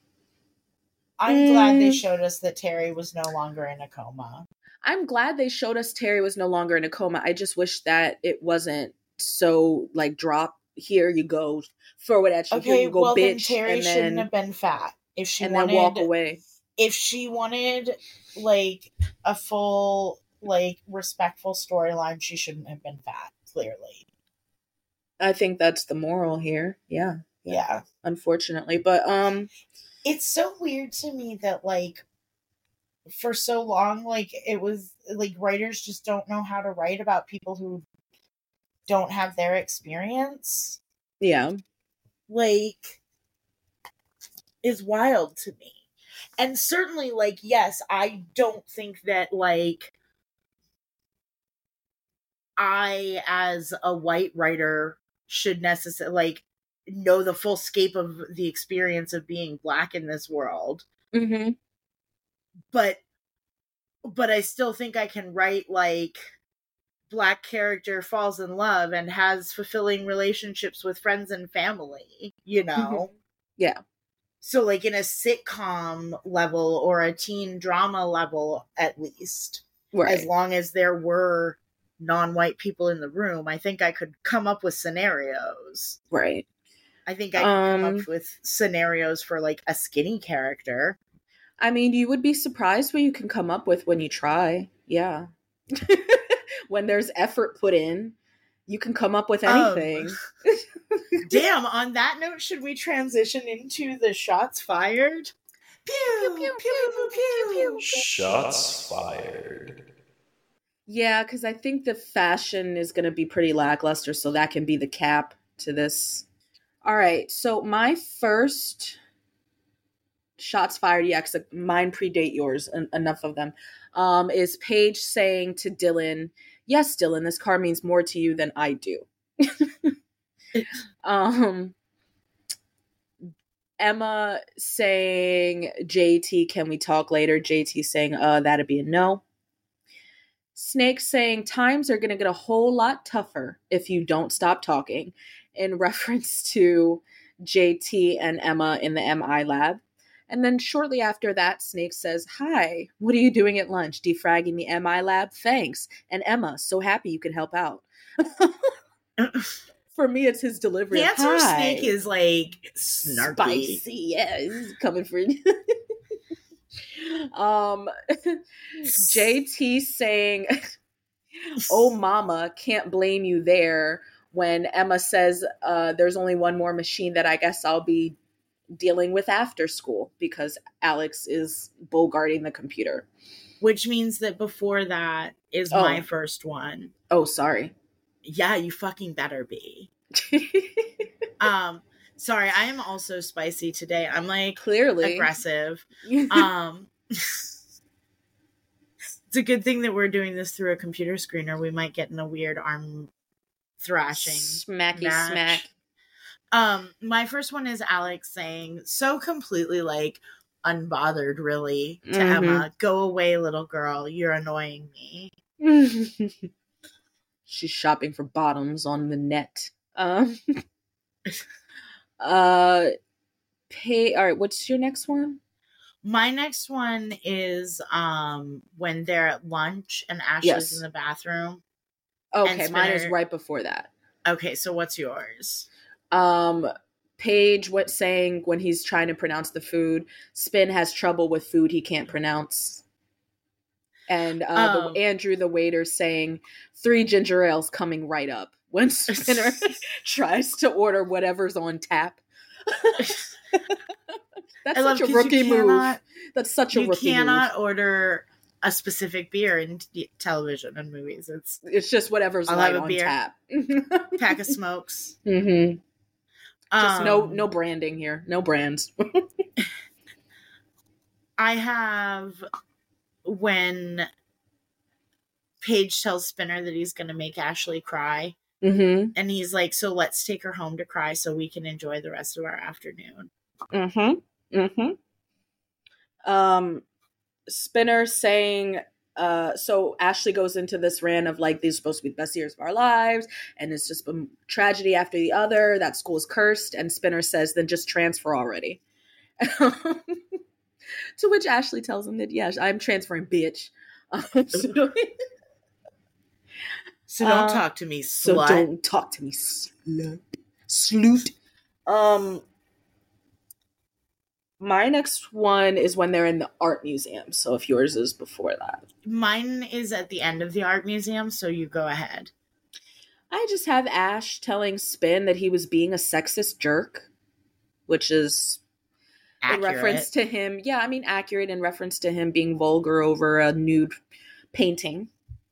S2: I'm glad they
S3: Mm.
S2: showed us that Terry was no longer in a coma.
S3: I'm glad they showed us Terry was no longer in a coma. I just wish that it wasn't so like drop here you go, throw it at you, here
S2: Okay,
S3: you go,
S2: well then
S3: bitch,
S2: Terry
S3: and
S2: shouldn't
S3: then
S2: have been fat. If she
S3: and
S2: wanted,
S3: then walk away.
S2: if she wanted like a full, like respectful storyline, she shouldn't have been fat. Clearly,
S3: I think that's the moral here. Yeah,
S2: yeah.
S3: unfortunately, but um,
S2: It's so weird to me that like for so long, like it was like writers just don't know how to write about people who don't have their experience.
S3: yeah,
S2: Like is wild to me. And certainly like yes, I don't think that like I as a white writer should necessarily like know the full scope of the experience of being black in this world.
S3: mm-hmm.
S2: But but I still think I can write like black character falls in love and has fulfilling relationships with friends and family, you know?
S3: Yeah.
S2: So like in a sitcom level or a teen drama level, at least,
S3: Right.
S2: as long as there were non-white people in the room, I think I could come up with scenarios.
S3: Right.
S2: I think I could come
S3: Um,
S2: up with scenarios for like a skinny character.
S3: I mean, you would be surprised what you can come up with when you try. Yeah. When there's effort put in, you can come up with
S2: Um,
S3: anything.
S2: Damn, on that note, should we transition into the shots fired? Pew, pew, pew, pew, pew, pew.
S4: Shots fired.
S3: Yeah, because I think the fashion is going to be pretty lackluster, so that can be the cap to this. All right, so my first shots fired, yeah, because mine predate yours, en- enough of them, um, is Paige saying to Dylan, yes, Dylan, this car means more to you than I do. um, Emma saying, J T, can we talk later? J T saying, uh, that'd be a no. Snake saying, times are going to get a whole lot tougher if you don't stop talking, in reference to J T and Emma in the M I lab. And then shortly after that, Snake says, hi, what are you doing at lunch? Defragging the M I lab? Thanks. And Emma, so happy you could help out. For me, it's his delivery.
S2: The
S3: of,
S2: answer
S3: hi.
S2: Snake is like snarky.
S3: Spicy. Yeah, he's coming for you. um, J T saying, oh, mama, can't blame you there. When Emma says, uh, there's only one more machine that I guess I'll be dealing with after school because Alex is bogarting the computer.
S2: Which means that before that is
S3: Oh.
S2: my first one.
S3: Oh, sorry.
S2: Yeah, you fucking better be. Um, sorry, I am also spicy today. I'm like
S3: Clearly.
S2: aggressive. Um, it's a good thing that we're doing this through a computer screen, or we might get in a weird arm thrashing.
S3: Smacky
S2: match.
S3: smack.
S2: Um, my first one is Alex saying so completely like unbothered, really, to
S3: Mhm.
S2: Emma, go away, little girl, you're annoying me.
S3: She's shopping for bottoms on the net. Um, uh, pay. All right, what's your next one?
S2: My next one is um when they're at lunch and Ashley's
S3: Yes.
S2: in the bathroom.
S3: Okay,
S2: And
S3: mine is
S2: Spinner-
S3: right before that.
S2: Okay, so what's yours?
S3: Um, Paige, what saying when he's trying to pronounce the food? Spin has trouble with food he can't pronounce. And uh,
S2: Um.
S3: the, Andrew, the waiter, saying three ginger ales coming right up when Spinner tries to order whatever's on tap. That's
S2: I love
S3: such a
S2: 'cause
S3: rookie
S2: you
S3: move.
S2: cannot,
S3: That's such a
S2: you
S3: rookie
S2: cannot
S3: move.
S2: order a specific beer in t- television and movies. It's
S3: It's just whatever's
S2: I'll
S3: light
S2: have a
S3: on
S2: beer.
S3: tap.
S2: pack of smokes.
S3: Mm-hmm. Just no
S2: Um,
S3: no branding here. No brands.
S2: I have when Paige tells Spinner that he's going to make Ashley cry.
S3: Mm-hmm.
S2: And he's like, so let's take her home to cry so we can enjoy the rest of our afternoon.
S3: Mm-hmm. Mm-hmm. Um, Spinner saying, uh, so Ashley goes into this rant of like, these are supposed to be the best years of our lives, and it's just been tragedy after the other, that school is cursed, and Spinner says, then just transfer already. To which Ashley tells him that, yeah, I'm transferring, bitch. Um, so,
S2: So don't
S3: Uh,
S2: talk to me,
S3: so
S2: slut.
S3: don't talk to me, slut. Sloot. Um, my next one is when they're in the art museum. So if yours is before that.
S2: Mine is at the end of the art museum, so you go ahead.
S3: I just have Ash telling Spin that he was being a sexist jerk, which is
S2: Accurate.
S3: in reference to him. Yeah, I mean, accurate in reference to him being vulgar over a nude painting.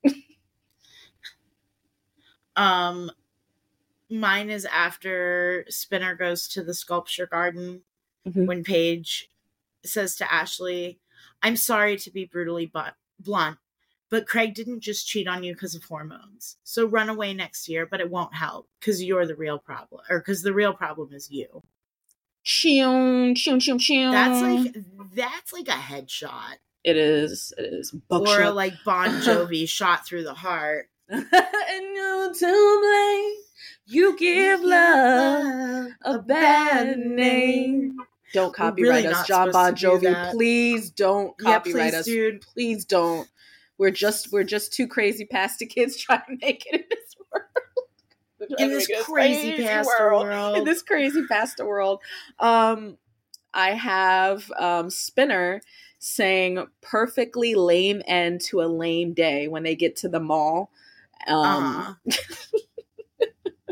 S2: Um, mine is after Spinner goes to the sculpture garden
S3: Mhm.
S2: when Paige says to Ashley, I'm sorry to be brutally bu- blunt, but Craig didn't just cheat on you because of hormones. So run away next year, but it won't help because you're the real problem, or because the real problem is you.
S3: Chum, chum, chum, chum.
S2: That's like that's like a headshot,
S3: It is. It is.
S2: or
S3: Buckshot.
S2: like Bon Jovi shot through the heart.
S3: And you to blame. You give love a bad name. Don't copyright
S2: really
S3: us,
S2: not
S3: John Bon
S2: supposed to do
S3: Jovi.
S2: that.
S3: Please don't
S2: Yeah,
S3: copyright
S2: please,
S3: us.
S2: dude.
S3: Please don't. We're just we're just two crazy pasta kids trying to make it in this world. We're trying
S2: In
S3: to
S2: this
S3: make it
S2: crazy pasta world.
S3: In this crazy pasta world. Um, I have um, Spinner saying perfectly lame end to a lame day when they get to the mall. Um,
S2: Uh-huh.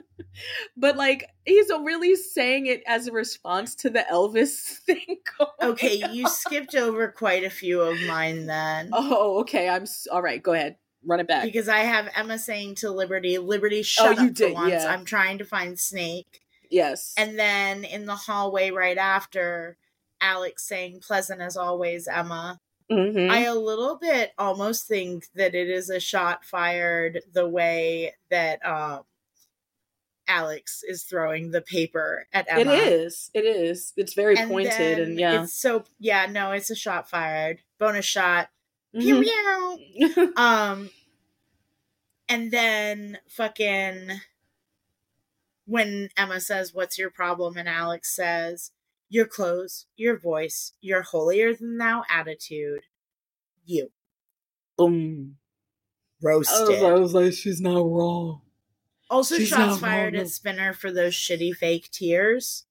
S3: but like he's really saying it as a response to the Elvis thing going
S2: Okay,
S3: on.
S2: you skipped over quite a few of mine then.
S3: Oh, okay. I'm s- all right. Go ahead. Run it back.
S2: Because I have Emma saying to Liberty, Liberty, shut
S3: you
S2: up
S3: did,
S2: for once.
S3: yeah.
S2: I'm trying to find Snake.
S3: Yes.
S2: And then in the hallway right after, Alex saying, pleasant as always, Emma.
S3: Mhm.
S2: I a little bit almost think that it is a shot fired the way that um, Alex is throwing the paper at Emma.
S3: It is. It is. It's very
S2: And
S3: pointed
S2: then
S3: and yeah.
S2: It's so, yeah, no, it's a shot fired. Bonus shot.
S3: Mhm.
S2: Pew, pew. Um, and then fucking when Emma says, what's your problem? And Alex says, your clothes, your voice, your holier than thou attitude. You.
S3: Boom.
S2: Roasted.
S3: I was like, she's not wrong.
S2: Also
S3: she's
S2: shots
S3: not
S2: fired
S3: wrong,
S2: at Spinner for those shitty fake tears.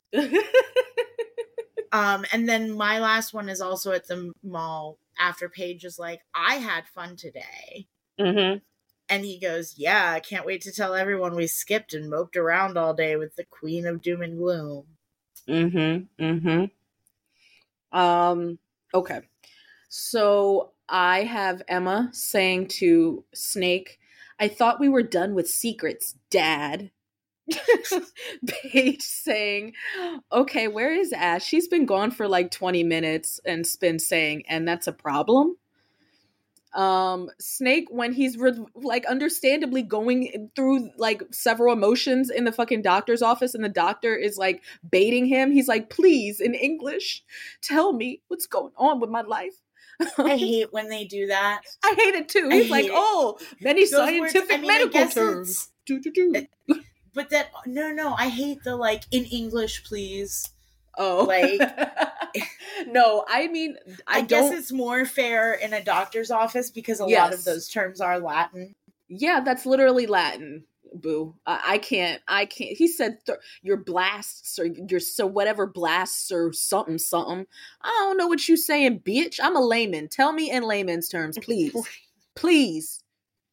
S2: Um, and then my last one is also at the mall after Paige is like, I had fun today.
S3: Mm-hmm.
S2: And he goes, yeah, I can't wait to tell everyone we skipped and moped around all day with the Queen of Doom and Gloom.
S3: Mm-hmm. Mm-hmm. Um, okay. So I have Emma saying to Snake, I thought we were done with secrets, Dad. Paige saying, okay, where is Ash? She's been gone for like twenty minutes, and Spin saying, and that's a problem. Um, Snake, when he's re- like understandably going through like several emotions in the fucking doctor's office, and the doctor is like baiting him, he's like, please, in English, tell me what's going on with my life.
S2: I hate when they do that.
S3: I hate it too.
S2: I
S3: He's like,
S2: hate it.
S3: oh, many
S2: Those words-
S3: scientific
S2: I mean, I
S3: medical
S2: guess
S3: terms.
S2: it's-
S3: Do, do, do.
S2: But that, no, no, I hate the like, in English, please.
S3: Oh,
S2: Like-
S3: no, I mean, I,
S2: I,
S3: don't.
S2: guess it's more fair in a doctor's office because a lot of
S3: Yes.
S2: those terms are Latin.
S3: Yeah, that's literally Latin. Boo. I, I can't. I can't. He said th- your blasts or your so whatever blasts or something something. I don't know what you saying, bitch. I'm a layman. Tell me in layman's terms, please, please.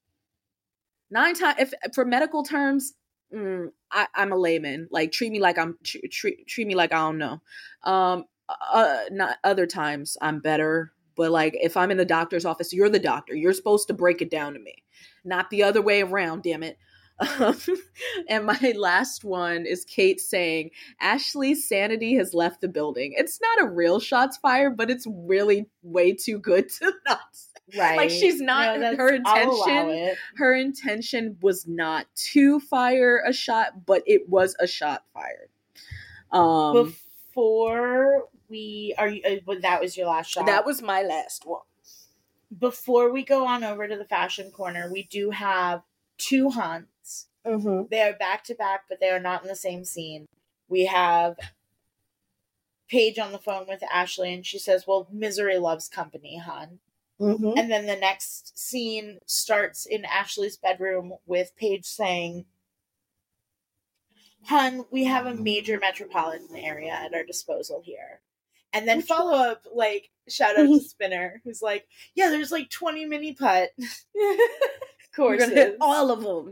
S3: Nine times, if for medical terms, mm, I, I'm a layman. Like treat me like I'm tr- treat treat me like I don't know. Um, uh, not other times I'm better, but like if I'm in the doctor's office, you're the doctor. You're supposed to break it down to me, not the other way around. Damn it. Um, and my last one is Kate saying Ashley's sanity has left the building. It's not a real shots fired, but it's really way too good to not say.
S2: Right.
S3: Like she's not
S2: No,
S3: her
S2: that's- I'll allow
S3: intention.
S2: it.
S3: Her intention was not to fire a shot, but it was a shot fired. Um,
S2: Before we are, you, uh, but that was your last shot.
S3: that was my last one.
S2: Before we go on over to the fashion corner, we do have two hunts.
S3: Mm-hmm.
S2: They are back to back, but they are not in the same scene. We have Paige on the phone with Ashley, and she says, well, misery loves company, hon.
S3: Mm-hmm.
S2: And then the next scene starts in Ashley's bedroom with Paige saying, hun, we have a major metropolitan area at our disposal here. And then follow up, like, shout out to Spinner, who's like, yeah, there's like twenty mini putt
S3: We're
S2: courses.
S3: gonna hit all of them.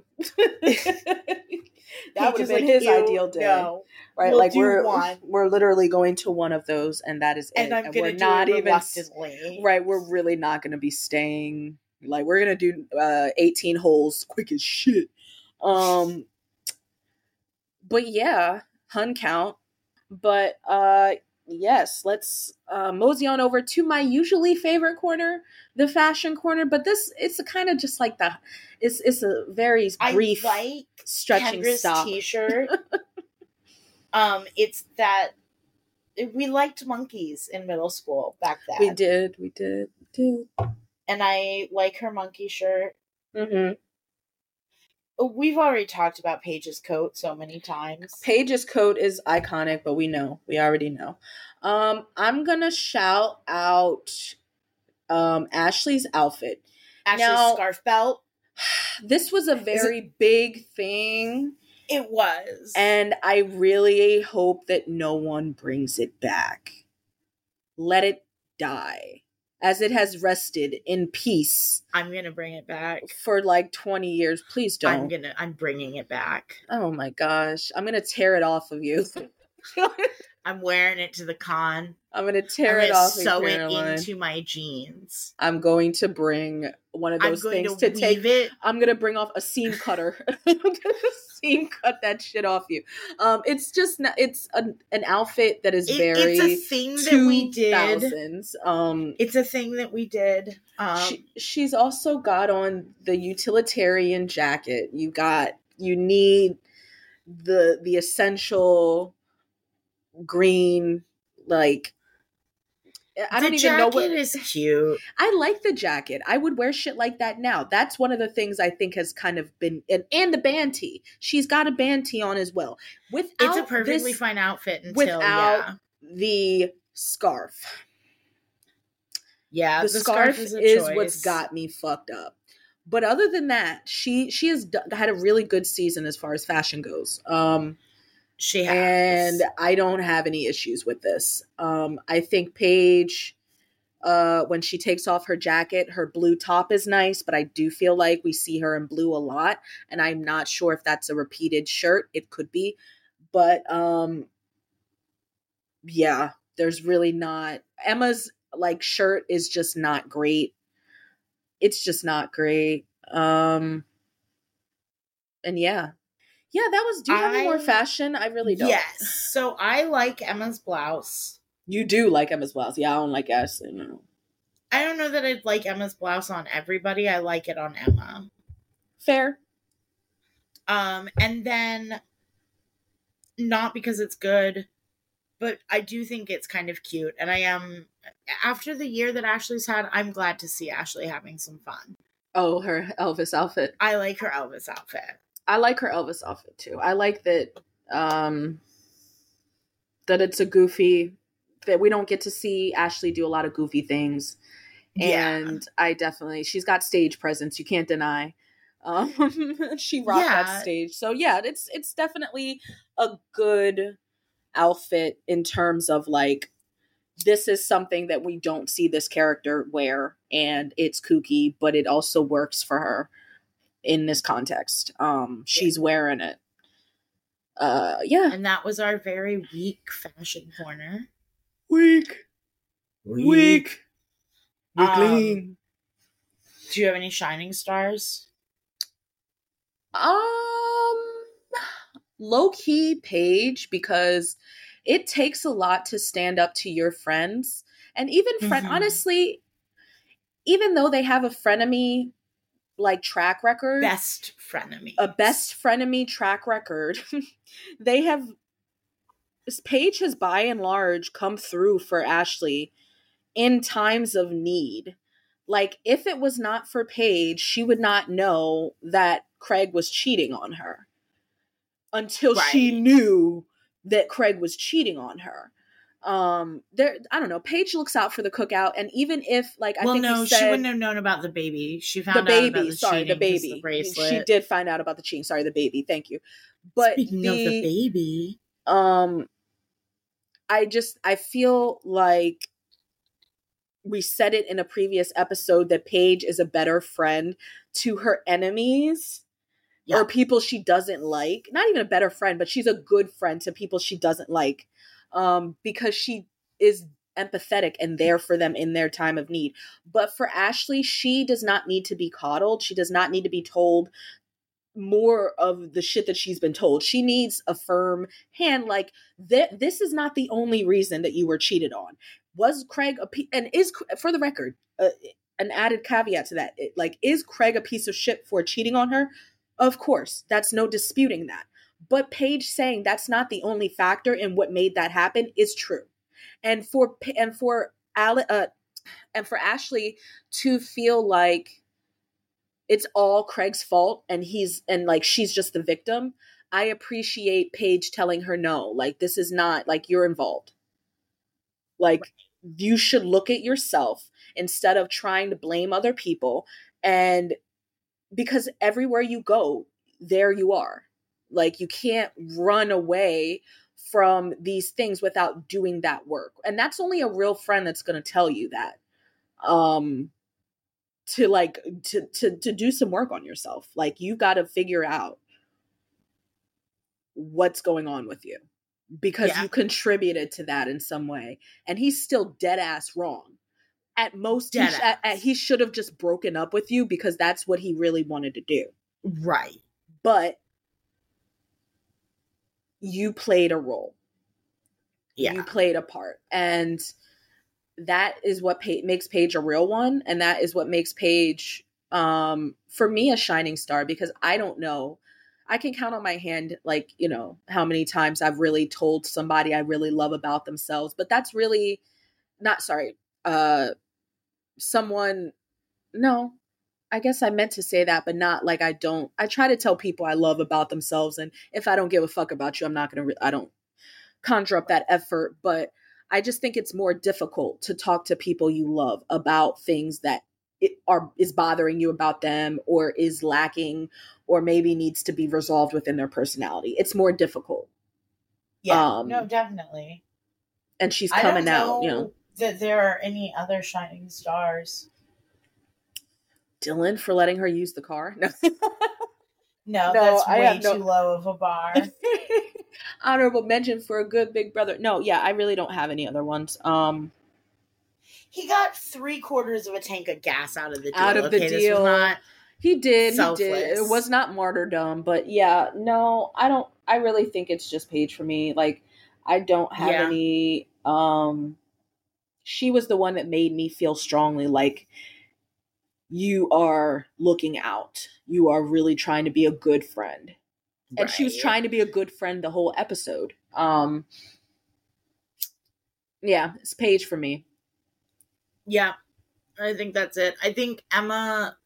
S3: That would have
S2: Paige is
S3: been
S2: like,
S3: his
S2: "Ew,
S3: ideal day,
S2: no."
S3: right?
S2: we'll
S3: like
S2: do
S3: we're
S2: one.
S3: we're literally going to one of those, and that is
S2: And
S3: it.
S2: I'm
S3: And
S2: gonna
S3: we're
S2: do
S3: not
S2: it
S3: even
S2: reluctantly.
S3: right. We're really not going to be staying. Like we're gonna do uh, eighteen holes quick as shit. Um, but yeah, hun count. But uh, yes, let's uh, mosey on over to my usually favorite corner, the fashion corner. But this it's kind of just like the it's it's a very brief
S2: I like
S3: stretching
S2: Kendra's
S3: stop.
S2: t-shirt. um, it's that we liked monkeys in middle school back then.
S3: We did, we did, we did.
S2: And I like her monkey shirt.
S3: Mm-hmm.
S2: We've already talked about Paige's coat so many times.
S3: Paige's coat is iconic, but we know, we already know. Um, I'm gonna shout out um, Ashley's outfit.
S2: Ashley's
S3: Now-
S2: scarf belt.
S3: This was a very big thing,
S2: It was.
S3: and I really hope that no one brings it back. Let it die. as it has rested in peace
S2: I'm gonna bring it back.
S3: for like twenty years. Please don't.
S2: I'm gonna. I'm bringing it back.
S3: Oh my gosh. I'm going to tear it off of you.
S2: I'm wearing it to the con.
S3: I'm going to tear
S2: I'm
S3: it
S2: gonna
S3: off
S2: sew
S3: of
S2: it
S3: Caroline.
S2: into my jeans.
S3: I'm going to bring one of
S2: I'm
S3: those
S2: going
S3: things
S2: to
S3: to,
S2: weave
S3: take.
S2: it.
S3: I'm going to bring off a seam cutter. I'm going to seam cut that shit off you. Um, it's just, not, it's an, an outfit that is
S2: It-
S3: very
S2: it's a thing that we did.
S3: two thousands. Um,
S2: It's a thing that we did. Um,
S3: she, she's also got on the utilitarian jacket. You got, you need the, the essential green, like, I don't
S2: the
S3: even know what
S2: jacket is cute.
S3: I like the jacket. I would wear shit like that now. That's one of the things I think has kind of been and, and the band tee. She's got a band tee on as well. Without
S2: It's a perfectly
S3: this,
S2: fine outfit until
S3: without
S2: yeah.
S3: the scarf.
S2: Yeah,
S3: the,
S2: the
S3: scarf,
S2: scarf is, a
S3: is
S2: choice.
S3: what's got me fucked up. But other than that, she she has d- had a really good season as far as fashion goes. Um
S2: She has.
S3: and I don't have any issues with this. Um, I think Paige, uh, when she takes off her jacket, her blue top is nice, but I do feel like we see her in blue a lot, and I'm not sure if that's a repeated shirt. It could be, but um, yeah, there's really not. Emma's like shirt is just not great. It's just not great. Um, and yeah. Yeah, that was. Do you have any more
S2: I-
S3: fashion? I really don't.
S2: Yes. So I like Emma's blouse.
S3: You do like Emma's blouse. Yeah, I don't like Ashley. No.
S2: I don't know that I'd like Emma's blouse on everybody. I like it on Emma.
S3: Fair.
S2: Um, and then not because it's good, but I do think it's kind of cute. And I am after the year that Ashley's had, I'm glad to see Ashley having some fun.
S3: Oh, her Elvis outfit.
S2: I like her Elvis outfit.
S3: I like her Elvis outfit too. I like that um that it's a goofy that we don't get to see Ashley do a lot of goofy things.
S2: Yeah.
S3: And I definitely she's got stage presence, you can't deny. Um she rocked
S2: Yeah.
S3: that stage. So yeah, it's it's definitely a good outfit in terms of like this is something that we don't see this character wear and it's kooky, but it also works for her in this context. Um she's wearing it. Uh yeah.
S2: And that was our very weak fashion corner.
S3: Weak. Weak.
S2: Um, Do you have any shining stars?
S3: Um, low key Paige, because it takes a lot to stand up to your friends, and even friend.
S2: Mhm.
S3: Honestly, even though they have a frenemy like track record,
S2: Best frenemy.
S3: a best frenemy track record, they have. Paige has by and large come through for Ashley in times of need. Like, if it was not for Paige, she would not know that Craig was cheating on her until she
S2: Right.
S3: knew that Craig was cheating on her. Um, there, I don't know. Paige looks out for the cookout, and even if, like, I
S2: well,
S3: think
S2: no,
S3: you
S2: she
S3: said
S2: wouldn't have known about the baby. She found
S3: the
S2: out about
S3: baby.
S2: the
S3: Sorry, the
S2: cheating 'cause
S3: baby.
S2: the bracelet.
S3: She did find out about the cheating. Sorry, the baby. Thank you. But
S2: Speaking
S3: the,
S2: of the baby,
S3: um, I just I feel like we said it in a previous episode that Paige is a better friend to her enemies
S2: Yeah.
S3: or people she doesn't like. Not even a better friend, but she's a good friend to people she doesn't like, um, because she is empathetic and there for them in their time of need. But for Ashley, she does not need to be coddled. She does not need to be told more of the shit that she's been told. She needs a firm hand. Like, th- this is not the only reason that you were cheated on. Was Craig a pe- and is, for the record, uh, an added caveat to that, it, like, is Craig a piece of shit for cheating on her? Of course, that's no disputing that. But Paige saying that's not the only factor in what made that happen is true. And for and for Ale- uh, and for Ashley to feel like it's all Craig's fault and he's and like she's just the victim, I appreciate Paige telling her no, like, this is not, like, you're involved. Like, right. You should look at yourself instead of trying to blame other people. And because everywhere you go, there you are. Like, you can't run away from these things without doing that work. And that's only a real friend that's going to tell you that. um to like to to to do some work on yourself. Like you got to figure out what's going on with you because
S2: Yeah.
S3: you contributed to that in some way, and he's still dead ass wrong. At most, he,
S2: Dead
S3: sh-
S2: ass.
S3: at- he should have just broken up with you because that's what he really wanted to do.
S2: Right.
S3: But you played a role.
S2: Yeah.
S3: You played a part. And that is what pa- makes Paige a real one. And that is what makes Paige, um, for me, a shining star, because I don't know. I can count on my hand, like, you know, how many times I've really told somebody I really love about themselves. But that's really not, sorry, uh, someone, no, I guess I meant to say that, but not like I don't. I try to tell people I love about themselves. And if I don't give a fuck about you, I'm not going to, re- I don't conjure up that effort. But I just think it's more difficult to talk to people you love about things that it are is bothering you about them or is lacking or maybe needs to be resolved within their personality. It's more difficult.
S2: Yeah.
S3: Um,
S2: no, definitely.
S3: And she's
S2: I don't
S3: coming out,
S2: know
S3: you know,
S2: that there are any other shining stars.
S3: Dylan for letting her use the car. No.
S2: No,
S3: No,
S2: that's
S3: I
S2: way
S3: have no-
S2: too low of a bar.
S3: Honorable mention for a good big brother. No, yeah, I really don't have any other ones. Um,
S2: He got three quarters of a tank of gas out of the deal.
S3: Out of the
S2: okay? This
S3: deal.
S2: was not
S3: he did, he
S2: Selfless.
S3: did. It was not martyrdom, but yeah, no, I don't. I really think it's just Paige for me. Like, I don't have
S2: Yeah.
S3: any. Um, she was the one that made me feel strongly like you are looking out. You are really trying to be a good friend. And she was
S2: right.
S3: trying to be a good friend the whole episode. Um, yeah, it's Paige for me.
S2: Yeah, I think that's it. I think Emma.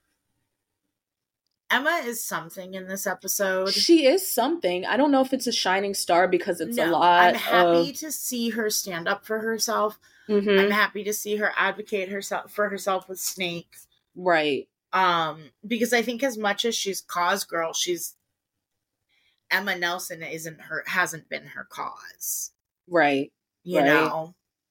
S2: Emma is something in this episode.
S3: She is something. I don't know if it's a shining star because it's a
S2: No,
S3: lot.
S2: I'm happy
S3: of,
S2: to see her stand up for herself.
S3: Mhm.
S2: I'm happy to see her advocate herself for herself with Snake.
S3: Right.
S2: Um, because I think as much as she's cause girl, she's Emma Nelson isn't her hasn't been her cause.
S3: Right.
S2: You
S3: Right.
S2: know?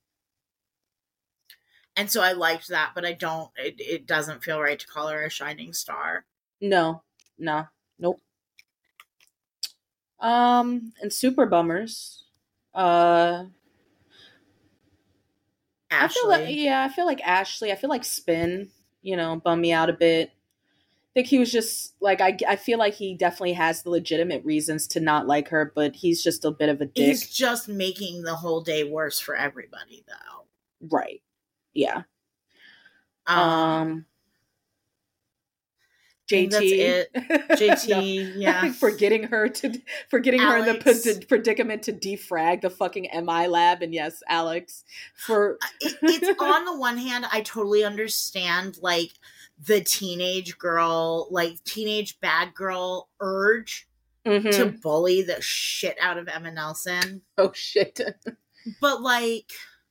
S2: And so I liked that, but I don't it, it doesn't feel right to call her a shining star.
S3: No. No. Nope. Um, and super bummers. Uh, I feel like
S2: Ashley.
S3: yeah, I feel like Ashley. I feel like Spin. You know, bummed me out a bit. I think he was just like I. I feel like he definitely has the legitimate reasons to not like her, but he's just a bit of a dick.
S2: He's just making the whole day worse for everybody, though.
S3: Right. Yeah.
S2: Um,
S3: Um.
S2: think
S3: J T.
S2: that's J T, yeah.
S3: for getting her to for getting her in the
S2: Alex.
S3: pred- predicament to defrag the fucking M I lab, and yes, Alex for
S2: it, it's on the one hand, I totally understand like the teenage girl, like teenage bad girl urge
S3: Mhm.
S2: to bully the shit out of Emma Nelson.
S3: oh shit.
S2: But like,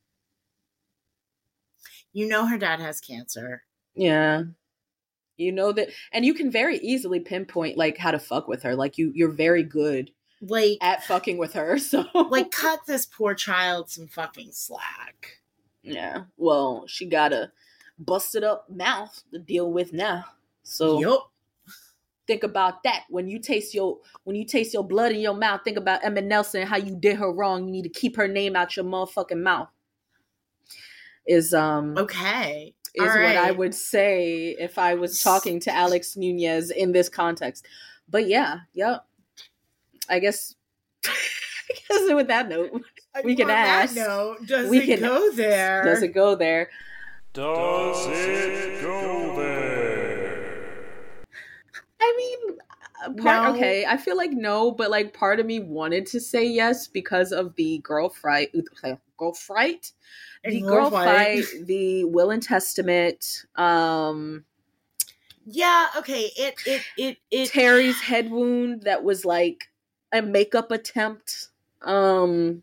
S2: you know, her dad has cancer.
S3: Yeah. You know that, and you can very easily pinpoint like how to fuck with her. Like you, you're very good
S2: Like,
S3: at fucking with her. So
S2: like cut this poor child some fucking slack.
S3: yeah. Well, she got a busted up mouth to deal with now. So
S2: Yup.
S3: think about that when you taste your when you taste your blood in your mouth. Think about Emma Nelson and how you did her wrong. You need to keep her name out your motherfucking mouth. Is um
S2: Okay.
S3: is
S2: All
S3: what I
S2: right.
S3: would say if I was talking to Alex Nunez in this context. But yeah, yep. I guess I guess with that note, we can
S2: On that
S3: ask.
S2: note, does
S3: We
S2: it
S3: can-
S2: go there?
S3: does it go there?
S4: Does it go there?
S3: I mean, uh, part,
S2: No.
S3: okay, I feel like no, but like part of me wanted to say yes because of the girl fright, girl fright, the
S2: And
S3: girl
S2: girl fight.
S3: fight, the Will and Testament, um,
S2: Yeah, okay. It it it it
S3: Terry's head wound that was like a makeup attempt, um,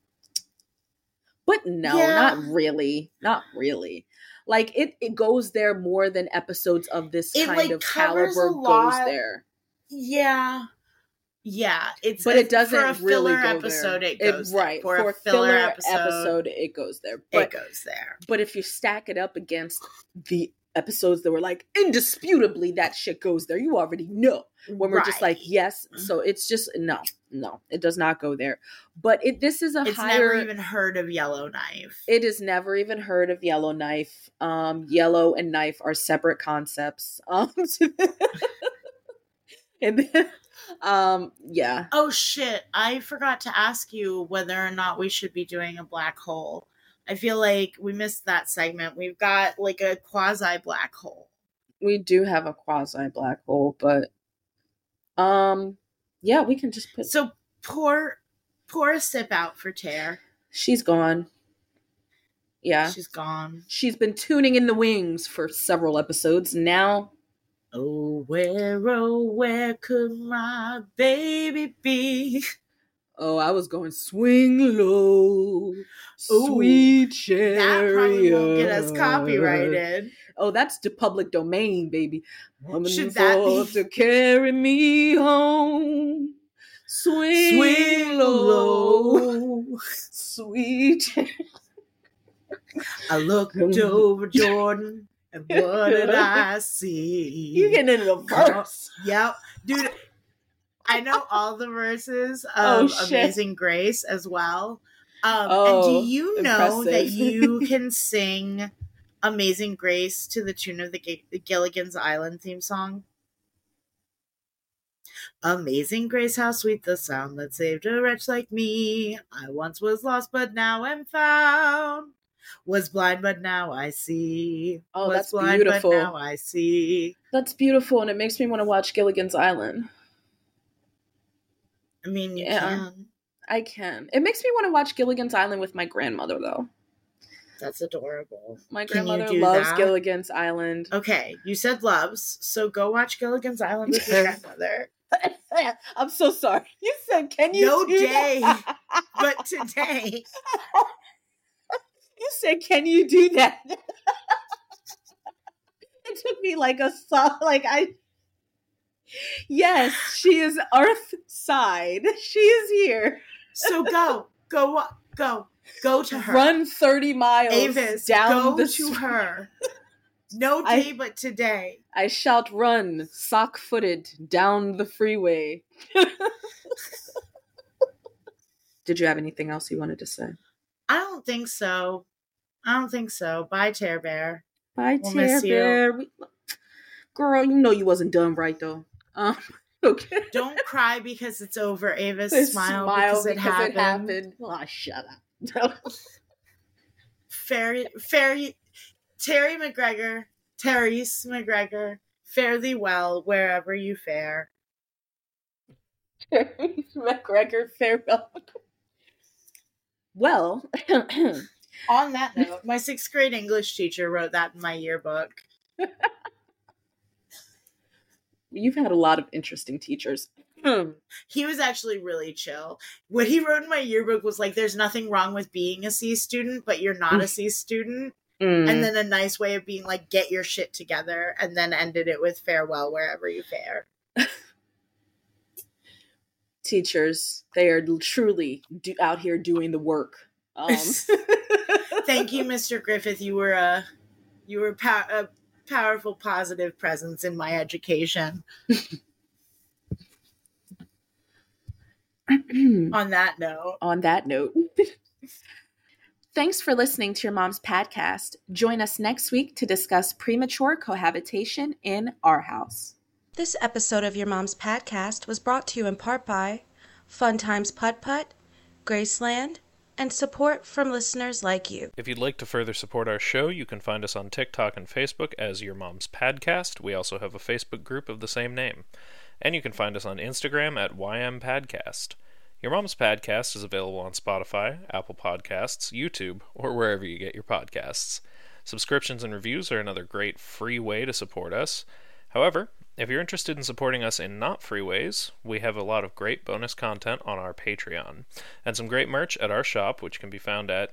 S3: but no,
S2: Yeah.
S3: not really, not really. Like it, it goes there more than episodes of this
S2: It,
S3: kind
S2: like,
S3: of
S2: covers
S3: caliber
S2: a
S3: goes
S2: lot.
S3: there.
S2: Yeah. Yeah, it's
S3: But
S2: a-
S3: it doesn't
S2: for a
S3: really
S2: filler
S3: go
S2: episode.
S3: there.
S2: It goes there.
S3: right.
S2: For,
S3: For
S2: a filler, episode,
S3: episode, it goes there. But
S2: it goes there.
S3: But if you stack it up against the episodes that were like indisputably that shit goes there, you already know. When we're just
S2: Right.
S3: like, yes, so it's just no, no, it does not go there. But it this is a
S2: It's
S3: higher.
S2: never even heard of Yellowknife.
S3: It is never even heard of Yellowknife. Um, yellow and knife are separate concepts. Um, and then, um, yeah.
S2: Oh shit! I forgot to ask you whether or not we should be doing a black hole. I feel like we missed that segment. We've got like a quasi black hole.
S3: We do have a quasi black hole, but um, yeah, we can just put.
S2: So pour pour a sip out for Tear.
S3: She's gone. Yeah,
S2: She's gone.
S3: she's been tuning in the wings for several episodes now.
S2: Oh, where, oh, where could my baby be?
S3: Oh, I was going swing low, sweet chariot.
S2: That probably won't get us copyrighted.
S3: Oh, that's the public domain, baby. Woman
S2: Should that
S3: forth
S2: be-
S3: to carry me home? Swing,
S2: Swing
S3: low,
S2: low.
S3: sweet. chariot.
S2: I looked over Jordan, and what did I see?
S3: You getting into the verse?
S2: Yep, dude. I know all the verses
S3: Oh,
S2: of
S3: shit.
S2: Amazing Grace as well. Um,
S3: Oh,
S2: and do you know that
S3: impressive.
S2: you can sing Amazing Grace to the tune of the, G- the Gilligan's Island theme song? Amazing Grace, how sweet the sound that saved a wretch like me. I once was lost, but now am found. Was blind, but now I see.
S3: Oh,
S2: was
S3: that's
S2: blind,
S3: beautiful.
S2: but now I see.
S3: That's beautiful, and it makes me want to watch Gilligan's Island.
S2: I mean, you
S3: Yeah.
S2: can.
S3: I can. It makes me want to watch Gilligan's Island with my grandmother, though.
S2: That's adorable.
S3: My
S2: Can you
S3: grandmother
S2: do
S3: loves
S2: that?
S3: Gilligan's Island.
S2: Okay, you said loves, so go watch Gilligan's Island with your grandmother.
S3: I'm so sorry. You said, can you
S2: No
S3: do
S2: day.
S3: that?
S2: But today,
S3: You said, can you do that? It took me like a thought, like I... Yes, she is Earth side. She is here.
S2: so go, go, wa- go, go to her.
S3: Run thirty miles
S2: Avis,
S3: down
S2: go
S3: the
S2: to
S3: street.
S2: her. No
S3: I-
S2: day but today.
S3: I shalt run sock-footed down the freeway. Did you have anything else you wanted to say?
S2: I don't think so. I don't think so. Bye, Tear Bear.
S3: Bye,
S2: We'll
S3: Tear
S2: miss you.
S3: Bear. We- Girl, you know you wasn't done right, though. Um, okay.
S2: Don't cry because it's over, Avis.
S3: Just
S2: Smile, because, it, happened.
S3: Oh, shut up.
S2: Fairy, Fairy, Terry McGregor, Terry's McGregor, fare thee well wherever you fare.
S3: McGregor, farewell. Well,
S2: On that note, my sixth grade English teacher wrote that in my yearbook.
S3: you've had a lot of interesting teachers.
S2: He was actually really chill. What he wrote in my yearbook was like, there's nothing wrong with being a C student, but you're not a C student.
S3: Mm.
S2: And then a nice way of being like, get your shit together, and then ended it with farewell wherever you fare.
S3: Teachers, they are truly do- out here doing the work. Um,
S2: Thank you, Mister Griffith. You were a you were pow- a powerful, positive presence in my education. On that note,
S3: On that note, thanks for listening to your mom's podcast. Join us next week to discuss premature cohabitation in our house.
S5: This episode of Your Mom's Podcast was brought to you in part by Fun Times Putt Putt, Graceland, and support from listeners like you.
S4: If you'd like to further support our show, you can find us on TikTok and Facebook as Your Mom's Padcast. We also have a Facebook group of the same name. And you can find us on Instagram at Y M Padcast. Your Mom's Padcast is available on Spotify, Apple Podcasts, YouTube, or wherever you get your podcasts. Subscriptions and reviews are another great free way to support us. However, if you're interested in supporting us in not free ways, we have a lot of great bonus content on our Patreon, and some great merch at our shop, which can be found at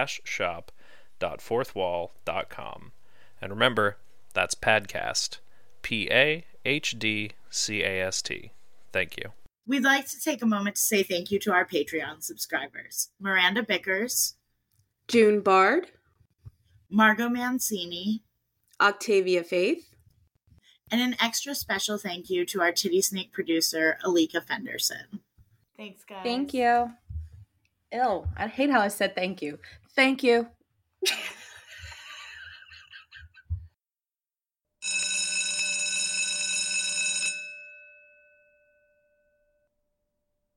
S4: your-moms-padcast-shop dot fourth wall dot com. And remember, that's Padcast, P A H D C A S T. Thank you.
S2: We'd like to take a moment to say thank you to our Patreon subscribers, Miranda Bickers,
S3: June Bard,
S2: Margot Mancini,
S3: Octavia Faith,
S2: and an extra special thank you to our Titty Snake producer, Alika Fenderson. Thanks, guys.
S3: Thank you. Ew, I hate how I said thank you. Thank you.